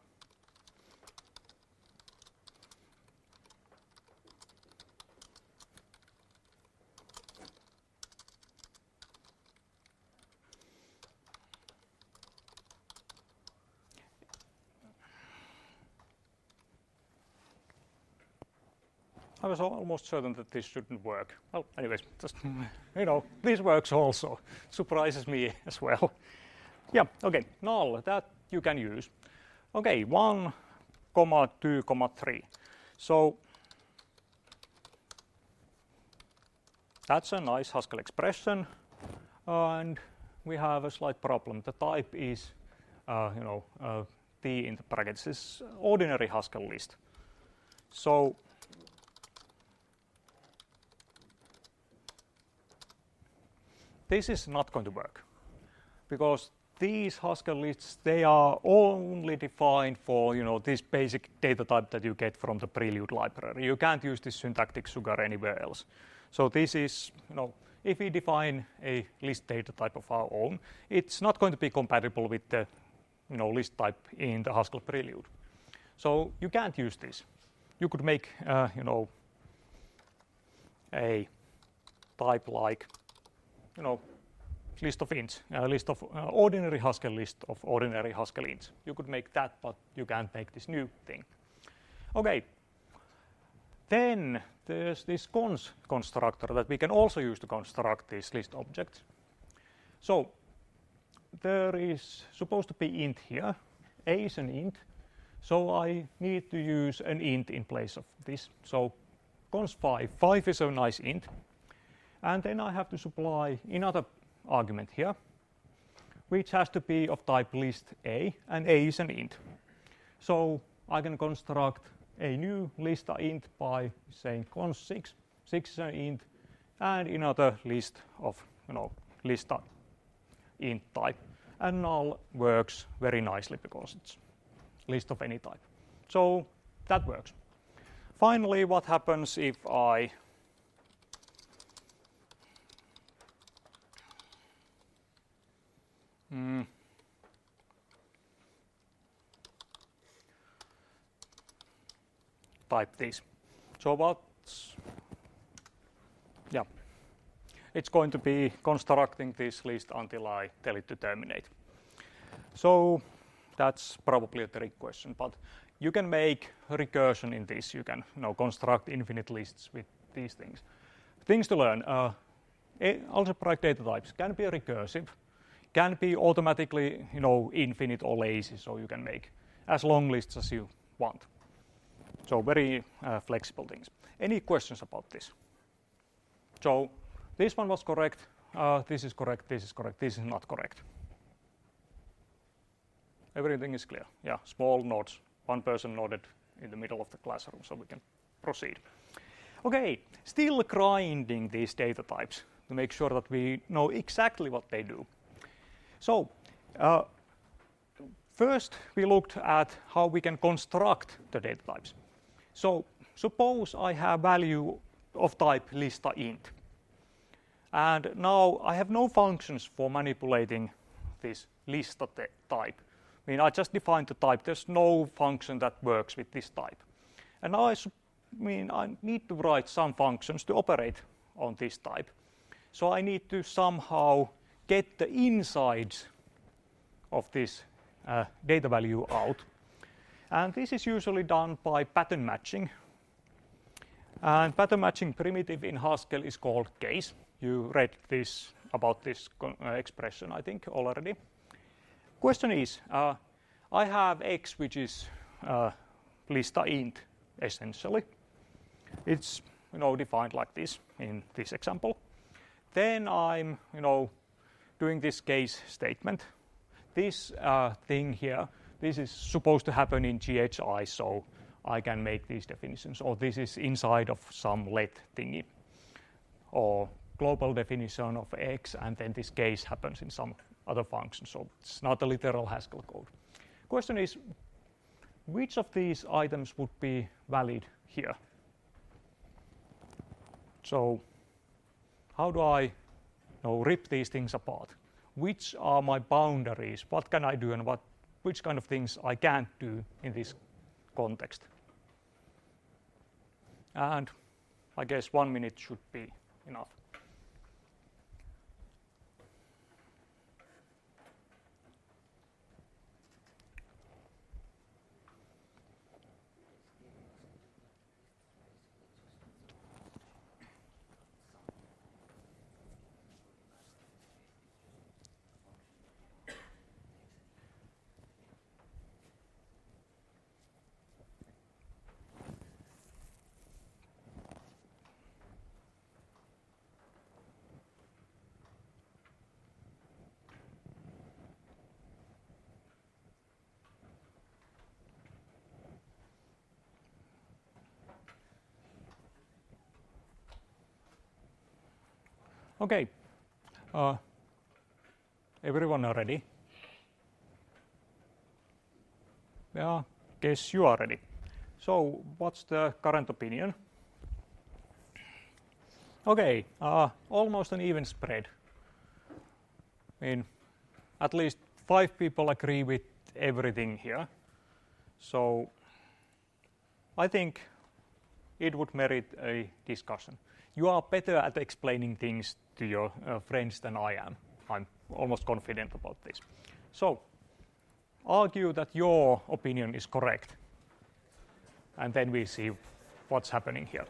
I was almost certain that this shouldn't work. Well, anyways, just, you know, this works also. Surprises me as well. Yeah, okay, null, that you can use. Okay, one, comma, two, comma, three. So that's a nice Haskell expression. And we have a slight problem. The type is, uh, you know, uh, t in the brackets is ordinary Haskell list. So this is not going to work, because these Haskell lists, they are only defined for, you know, this basic data type that you get from the Prelude library. You can't use this syntactic sugar anywhere else. So this is, you know, if we define a list data type of our own, it's not going to be compatible with the, you know, list type in the Haskell Prelude. So you can't use this. You could make, uh, you know, a type like, you know, list of ints, a list of uh, ordinary Haskell list of ordinary Haskell ints. You could make that, but you can't make this new thing. Okay. Then there's this cons constructor that we can also use to construct these list objects. So there is supposed to be int here. A is an int. So I need to use an int in place of this. So cons five. five is a nice int. And then I have to supply another argument here, which has to be of type list A, and A is an int. So I can construct a new lista int by saying cons six. six is an int, and another list of, you know, lista int type. And null works very nicely because it's list of any type. So that works. Finally, what happens if I Mm. type this? So what's, yeah, it's going to be constructing this list until I tell it to terminate. So that's probably a trick question, but you can make recursion in this. You can, you know, construct infinite lists with these things. Things to learn. Uh, algebraic data types can be recursive, can be automatically, you know, infinite or lazy, so you can make as long lists as you want. So very uh, flexible things. Any questions about this? So this one was correct, uh, this is correct, this is correct, this is not correct. Everything is clear. Yeah, small nodes. One person nodded in the middle of the classroom, so we can proceed. Okay, still grinding these data types to make sure that we know exactly what they do. So uh, first we looked at how we can construct the data types. So suppose I have value of type lista int. And now I have no functions for manipulating this lista type. I mean, I just defined the type. There's no function that works with this type. And now I, I mean, I need to write some functions to operate on this type. So I need to somehow get the insides of this uh, data value out. And this is usually done by pattern matching. And pattern matching primitive in Haskell is called case. You read this about this uh, expression, I think, already. Question is, uh, I have x, which is uh, lista int, essentially. It's you know defined like this in this example. Then I'm you know doing this case statement. This uh, thing here, this is supposed to happen in G H I, so I can make these definitions. Or this is inside of some let thingy, or global definition of x, and then this case happens in some other function. So it's not a literal Haskell code. Question is, which of these items would be valid here? So how do I you know, rip these things apart? Which are my boundaries? What can I do and what, which kind of things I can't do in this context? And I guess one minute should be enough. Okay, uh, everyone are ready? Yeah, guess you are ready. So what's the current opinion? Okay, uh, almost an even spread. I mean, at least five people agree with everything here. So I think it would merit a discussion. You are better at explaining things to your uh, friends than I am. I'm almost confident about this. So, argue that your opinion is correct, and then we see what's happening here.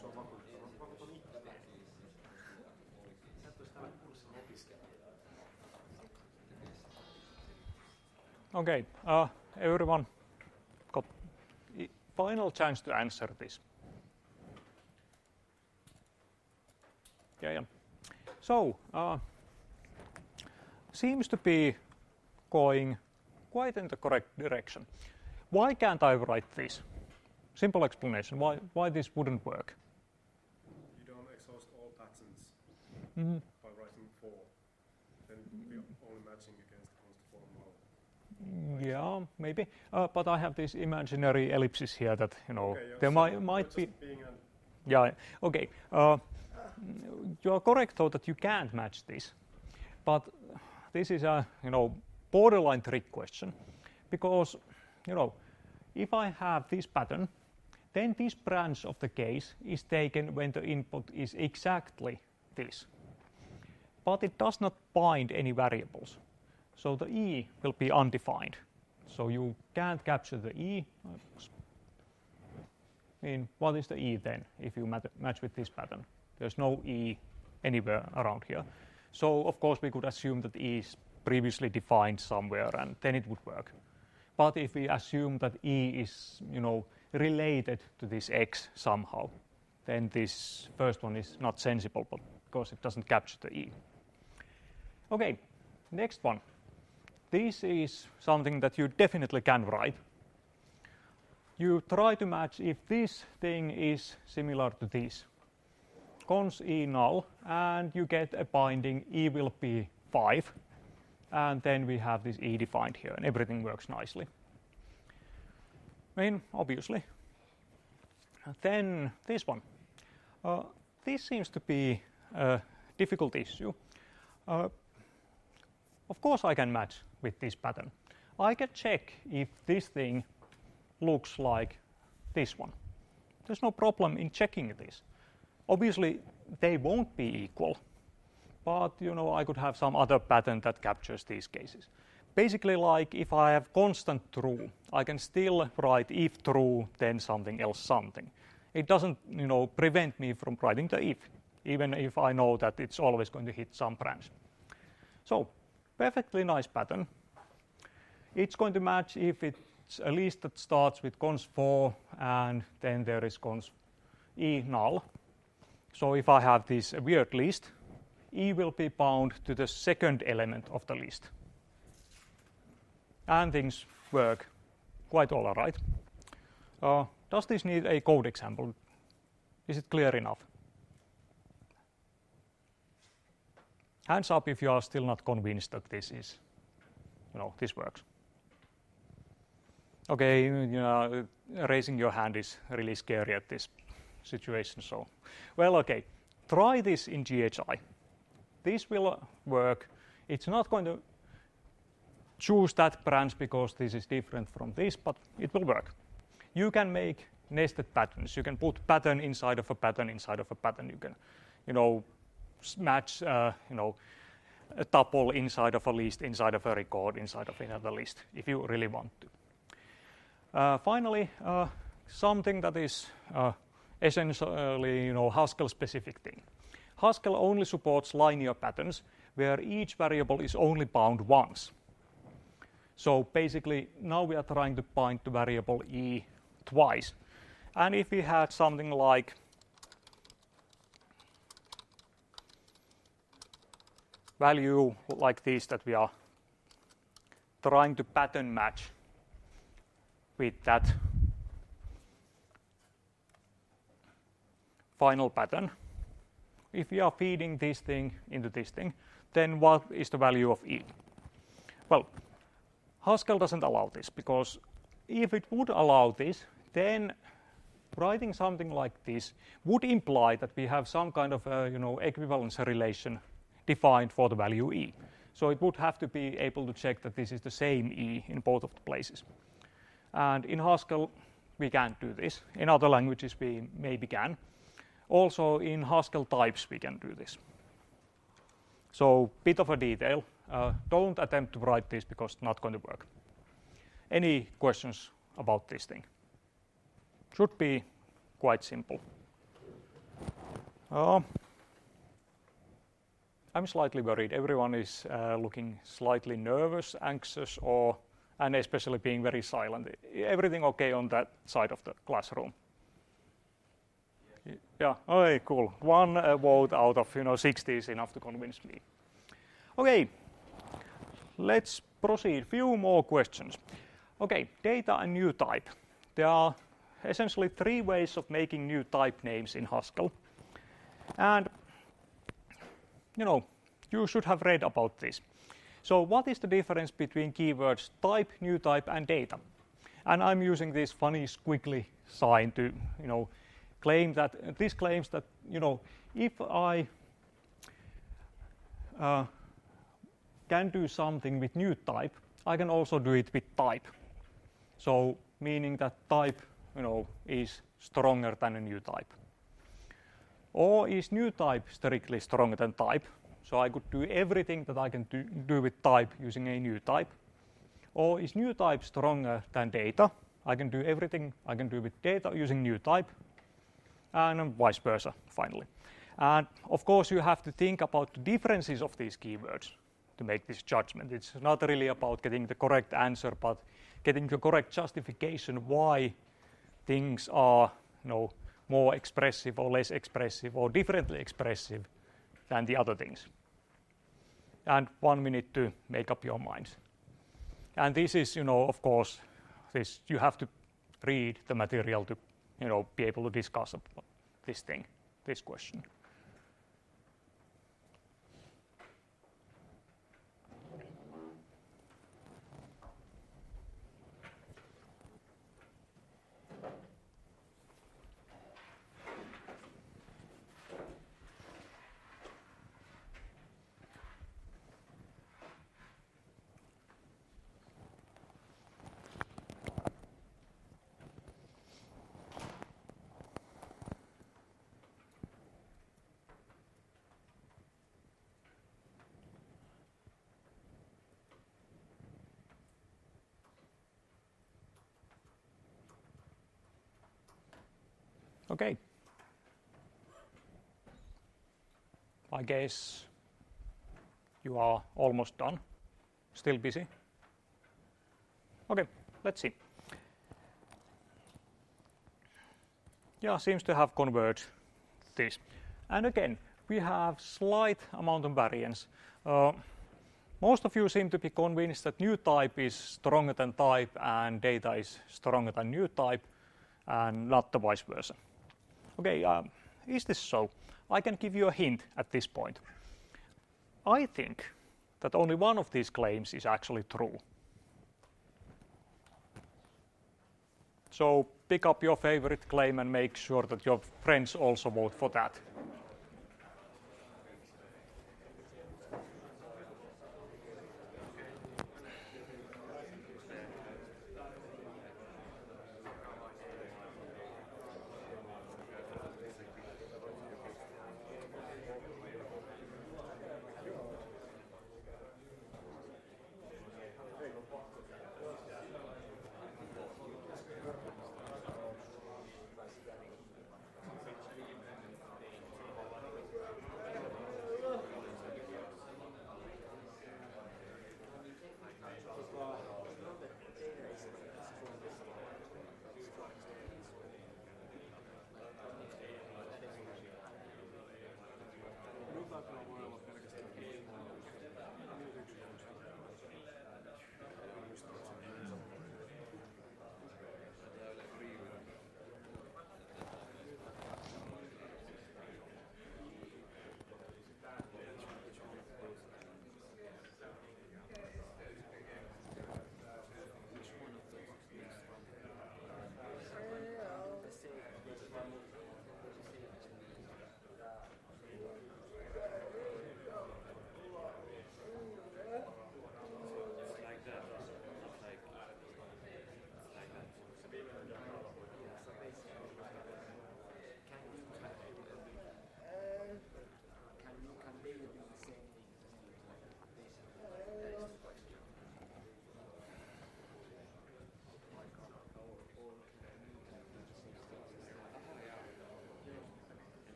on vakuuttava. Vakuutan itse. Sä et olisi täällä kurssilla opiskella. Okay, uh, everyone got final chance to answer this. Yeah, yeah. So, uh, seems to be going quite in the correct direction. Why can't I write this? Simple explanation. Why why this wouldn't work? You don't exhaust all patterns Mm-hmm. by writing four. Then you're only matching against const four null. Yeah, maybe. Uh, but I have this imaginary ellipsis here that, you know, Okay, yeah, there so might, might just be... being an Yeah, okay. Uh, you are correct, though, that you can't match this. But this is a, you know, borderline trick question. Because, you know, if I have this pattern, then this branch of the case is taken when the input is exactly this. But it does not bind any variables. So the E will be undefined. So you can't capture the E. I mean, what is the E then if you mat- match with this pattern? There's no E anywhere around here. So of course we could assume that E is previously defined somewhere and then it would work. But if we assume that E is, you know, related to this X somehow, then this first one is not sensible but because it doesn't capture the E. Okay, next one. This is something that you definitely can write. You try to match if this thing is similar to this. Cons E null, and you get a binding E will be five. And then we have this E defined here, and everything works nicely. I mean, obviously. And then this one. Uh, this seems to be a difficult issue. Uh, of course I can match with this pattern. I can check if this thing looks like this one. There's no problem in checking this. Obviously, they won't be equal, but you know, I could have some other pattern that captures these cases. Basically, like if I have constant true, I can still write if true, then something else something. It doesn't, you know, prevent me from writing the if, even if I know that it's always going to hit some branch. So, perfectly nice pattern. It's going to match if it's a list that starts with cons four and then there is cons E null. So if I have this weird list, E will be bound to the second element of the list. And things work quite all right. Uh, does this need a code example? Is it clear enough? Hands up if you are still not convinced that this is, you know, this works. Okay, you know, raising your hand is really scary at this situation. So, well, okay, try this in G H I. This will work. It's not going to choose that branch because this is different from this, but it will work. You can make nested patterns. You can put pattern inside of a pattern inside of a pattern. You can, you know, match, uh, you know, a tuple inside of a list, inside of a record, inside of another list, if you really want to. Uh, finally, uh, something that is uh, essentially, you know, Haskell-specific thing. Haskell only supports linear patterns where each variable is only bound once. So basically, now we are trying to bind the variable E twice. And if we had something like value like this that we are trying to pattern match with that final pattern. If we are feeding this thing into this thing, then what is the value of E? Well, Haskell doesn't allow this, because if it would allow this, then writing something like this would imply that we have some kind of a, you know, equivalence relation defined for the value E. So it would have to be able to check that this is the same E in both of the places. And in Haskell, we can't do this. In other languages, we maybe can. Also, in Haskell types, we can do this. So, bit of a detail. Uh, don't attempt to write this because it's not going to work. Any questions about this thing? Should be quite simple. Uh, I'm slightly worried. Everyone is uh, looking slightly nervous, anxious, or and especially being very silent. Everything okay on that side of the classroom? Yeah. Yeah. Okay. Cool. One uh, vote out of you know sixty is enough to convince me. Okay. Let's proceed. Few more questions. Okay. Data and new type. There are essentially three ways of making new type names in Haskell, and you know, you should have read about this. So what is the difference between keywords type, new type, and data? And I'm using this funny squiggly sign to, you know, claim that, this claims that, you know, if I uh, can do something with new type, I can also do it with type. So meaning that type, you know, is stronger than a new type. Or is new type strictly stronger than type? So I could do everything that I can do, do with type using a new type. Or is new type stronger than data? I can do everything I can do with data using new type, and vice versa, finally. And of course, you have to think about the differences of these keywords to make this judgment. It's not really about getting the correct answer, but getting the correct justification why things are, you know, more expressive or less expressive or differently expressive than the other things. And one minute to make up your minds. And this is, you know, of course, this you have to read the material to, you know, be able to discuss about this thing, this question. Okay. I guess you are almost done. Still busy? Okay, let's see. Yeah, seems to have converged this. And again, we have slight amount of variance. Uh, most of you seem to be convinced that new type is stronger than type and data is stronger than new type, and not the vice versa. Okay, uh, is this so? I can give you a hint at this point. I think that only one of these claims is actually true. So pick up your favorite claim and make sure that your friends also vote for that.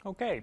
Okay.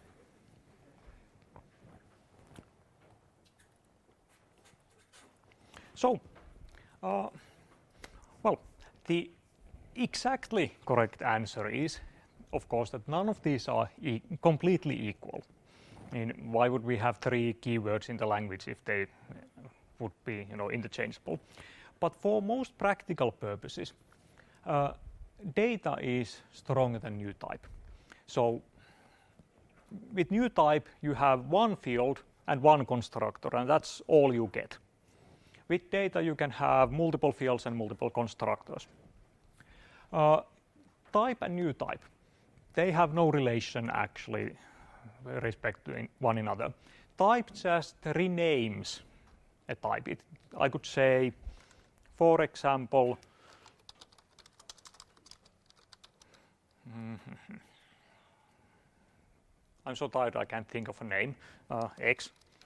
So, uh, well, the exactly correct answer is, of course, that none of these are e completely equal. I mean, why would we have three keywords in the language if they would be, you know, interchangeable? But for most practical purposes, uh, data is stronger than new type. So with new type, you have one field and one constructor, and that's all you get. With data, you can have multiple fields and multiple constructors. Uh, type and new type, they have no relation actually with respect to one another. Type just renames a type. It, I could say, for example, mm-hmm. I'm so tired I can't think of a name, uh, X.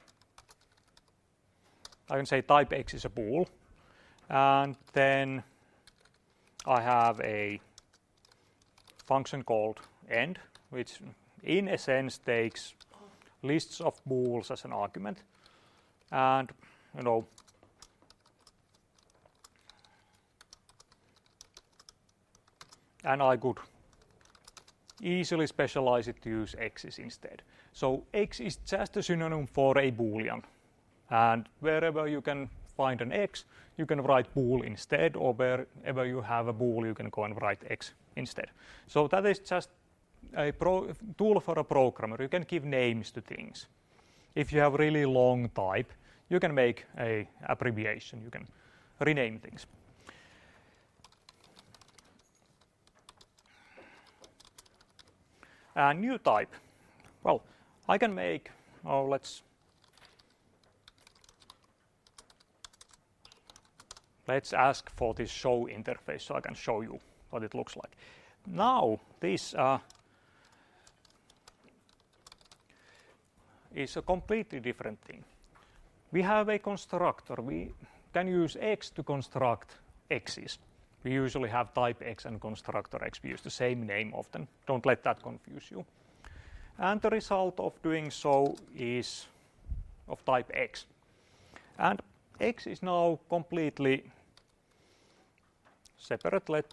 I can say type X is a bool, and then I have a function called end, which in a sense takes lists of bools as an argument, and you know, and I could easily specialize it to use X's instead. So X is just a synonym for a boolean, and wherever you can find an X, you can write bool instead, or wherever you have a bool, you can go and write X instead. So that is just a pro tool for a programmer. You can give names to things. If you have really long type, you can make a abbreviation. You can rename things. And new type. Well, I can make, oh, let's let's ask for this show interface so I can show you what it looks like. Now, this uh, is a completely different thing. We have a constructor. We can use X to construct X's. We usually have type X and constructor X. We use the same name often. Don't let that confuse you. And the result of doing so is of type X. And X is now completely separate. Let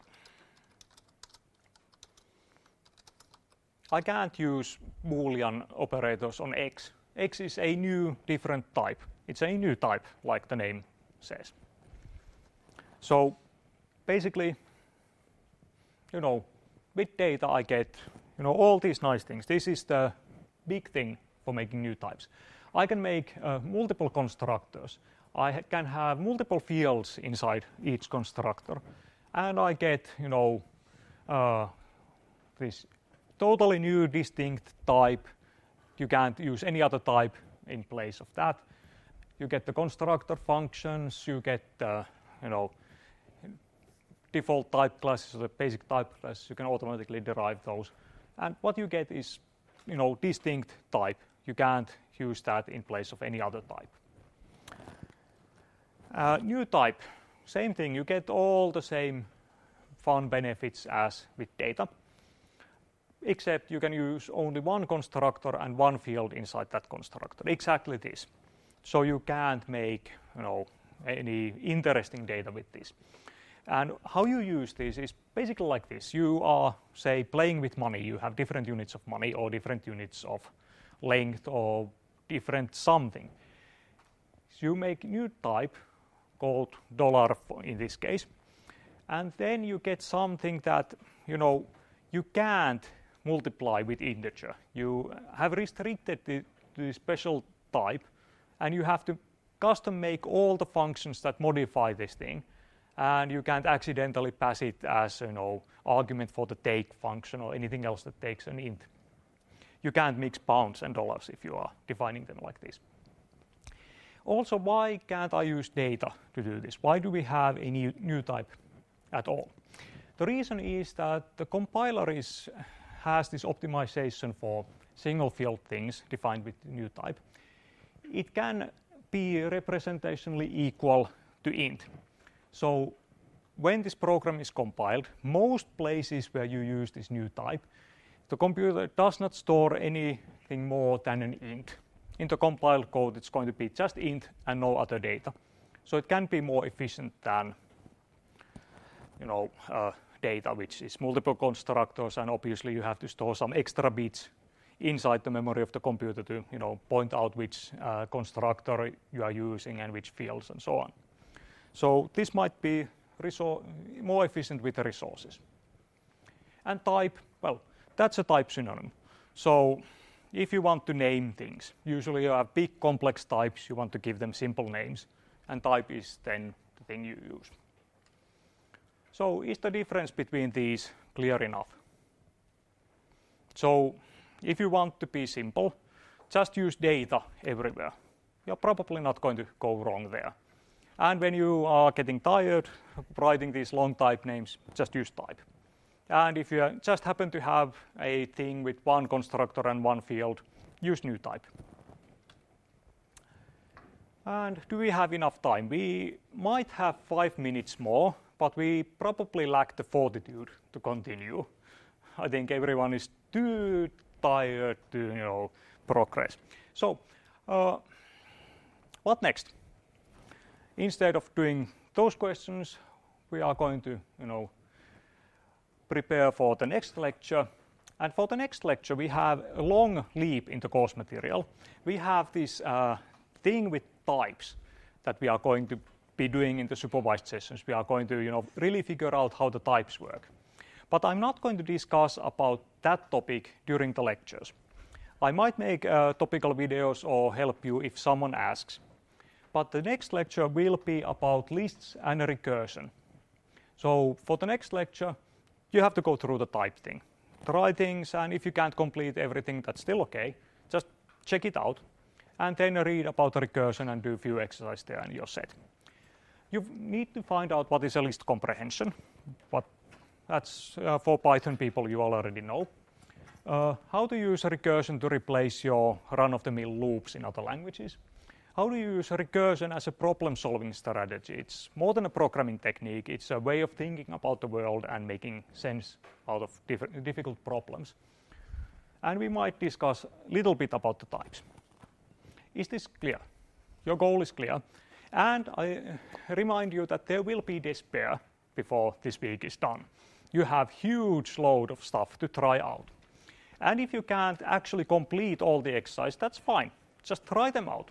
I can't use Boolean operators on X. X is a new, different type. It's a new type, like the name says. So basically, you know, with data I get, you know, all these nice things. This is the big thing for making new types. I can make uh, multiple constructors. I ha can have multiple fields inside each constructor, and I get, you know, uh, this totally new, distinct type. You can't use any other type in place of that. You get the constructor functions. You get, uh, you know, default type classes, or the basic type classes. You can automatically derive those, and what you get is, you know, distinct type. You can't use that in place of any other type. Uh, new type, same thing. You get all the same fun benefits as with data, except you can use only one constructor and one field inside that constructor. Exactly this. So you can't make, you know, any interesting data with this. And how you use this is basically like this. You are, say, playing with money. You have different units of money, or different units of length, or different something. So you make new type called dollar in this case, and then you get something that, you know, you can't multiply with integer. You have restricted it to the special type, and you have to custom make all the functions that modify this thing, and you can't accidentally pass it as, you know, argument for the take function or anything else that takes an int. You can't mix pounds and dollars if you are defining them like this. Also, why can't I use data to do this? Why do we have a new, new type at all? The reason is that the compiler is, has this optimization for single field things defined with new type. It can be representationally equal to int. So when this program is compiled, most places where you use this new type, The computer does not store anything more than an int. In the compiled code, it's going to be just int and no other data. So it can be more efficient than, you know, uh, data, which is multiple constructors, and obviously you have to store some extra bits inside the memory of the computer to, you know, point out which uh, constructor you are using and which fields and so on. So this might be more efficient with the resources. And type, well, that's a type synonym. So if you want to name things, usually you have big complex types, you want to give them simple names, and type is then the thing you use. So is the difference between these clear enough? So if you want to be simple, just use data everywhere. You're probably not going to go wrong there. And when you are getting tired writing these long type names, just use type. And if you just happen to have a thing with one constructor and one field, use new type. And do we have enough time? We might have five minutes more, but we probably lack the fortitude to continue. I think everyone is too tired to, you know, progress. So, uh, what next? Instead of doing those questions, we are going to, you know, prepare for the next lecture. And for the next lecture, we have a long leap in the course material. We have this uh, thing with types that we are going to be doing in the supervised sessions. We are going to, you know, really figure out how the types work. But I'm not going to discuss about that topic during the lectures. I might make uh, topical videos or help you if someone asks. But the next lecture will be about lists and recursion. So for the next lecture, you have to go through the type thing. Try things, and if you can't complete everything, that's still okay. Just check it out, and then read about the recursion and do a few exercises there, and you're set. You need to find out what is a list comprehension, but that's uh, for Python people you already know. Uh, how to use a recursion to replace your run-of-the-mill loops in other languages. How do you use a recursion as a problem-solving strategy? It's more than a programming technique. It's a way of thinking about the world and making sense out of diff difficult problems. And we might discuss a little bit about the types. Is this clear? Your goal is clear. And I remind you that there will be despair before this week is done. You have huge load of stuff to try out. And if you can't actually complete all the exercise, that's fine. Just try them out.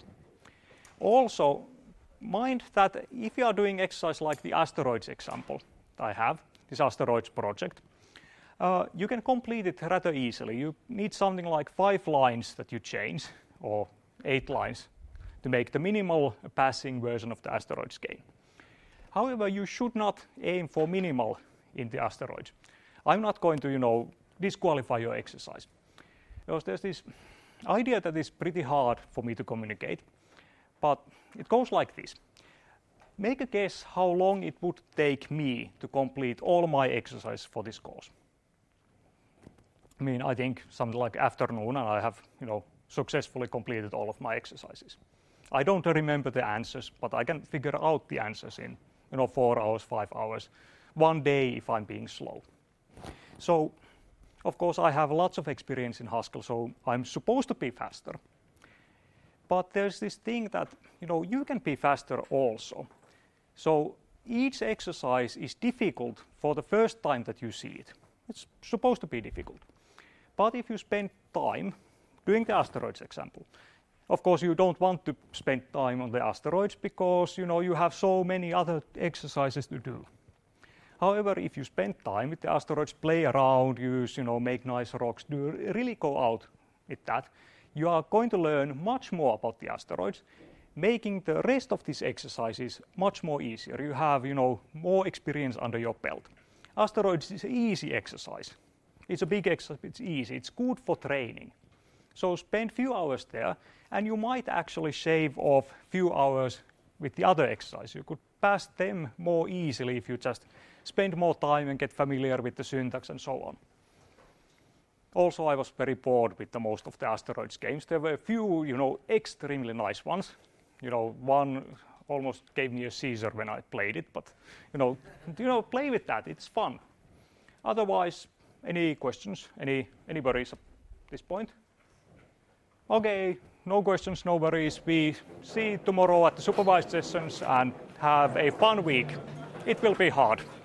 Also, mind that if you are doing exercise like the asteroids example I have, this asteroids project, uh, you can complete it rather easily. You need something like five lines that you change, or eight lines, to make the minimal passing version of the asteroids game. However, you should not aim for minimal in the asteroids. I'm not going to, you know, disqualify your exercise. Because there's this idea that is pretty hard for me to communicate. But it goes like this. Make a guess how long it would take me to complete all my exercises for this course. I mean, I think something like afternoon, and I have, you know, successfully completed all of my exercises. I don't remember the answers, but I can figure out the answers in, you know, four hours, five hours, one day if I'm being slow. So, of course, I have lots of experience in Haskell, so I'm supposed to be faster. But there's this thing that, you know, you can be faster also. So each exercise is difficult for the first time that you see it. It's supposed to be difficult. But if you spend time doing the asteroids example, of course you don't want to spend time on the asteroids because, you know, you have so many other exercises to do. However, if you spend time with the asteroids, play around, use, you know, make nice rocks, do really go out with that, you are going to learn much more about the asteroids, making the rest of these exercises much more easier. You have, you know, more experience under your belt. Asteroids is an easy exercise. It's a big exercise, it's easy, it's good for training. So spend few hours there, and you might actually shave off few hours with the other exercise. You could pass them more easily if you just spend more time and get familiar with the syntax and so on. Also, I was very bored with the most of the asteroids games. There were a few, you know, extremely nice ones. You know, one almost gave me a seizure when I played it, but, you know, you know, play with that. It's fun. Otherwise, any questions? Any any worries at this point? Okay, no questions, no worries. We see you tomorrow at the supervised sessions and have a fun week. It will be hard.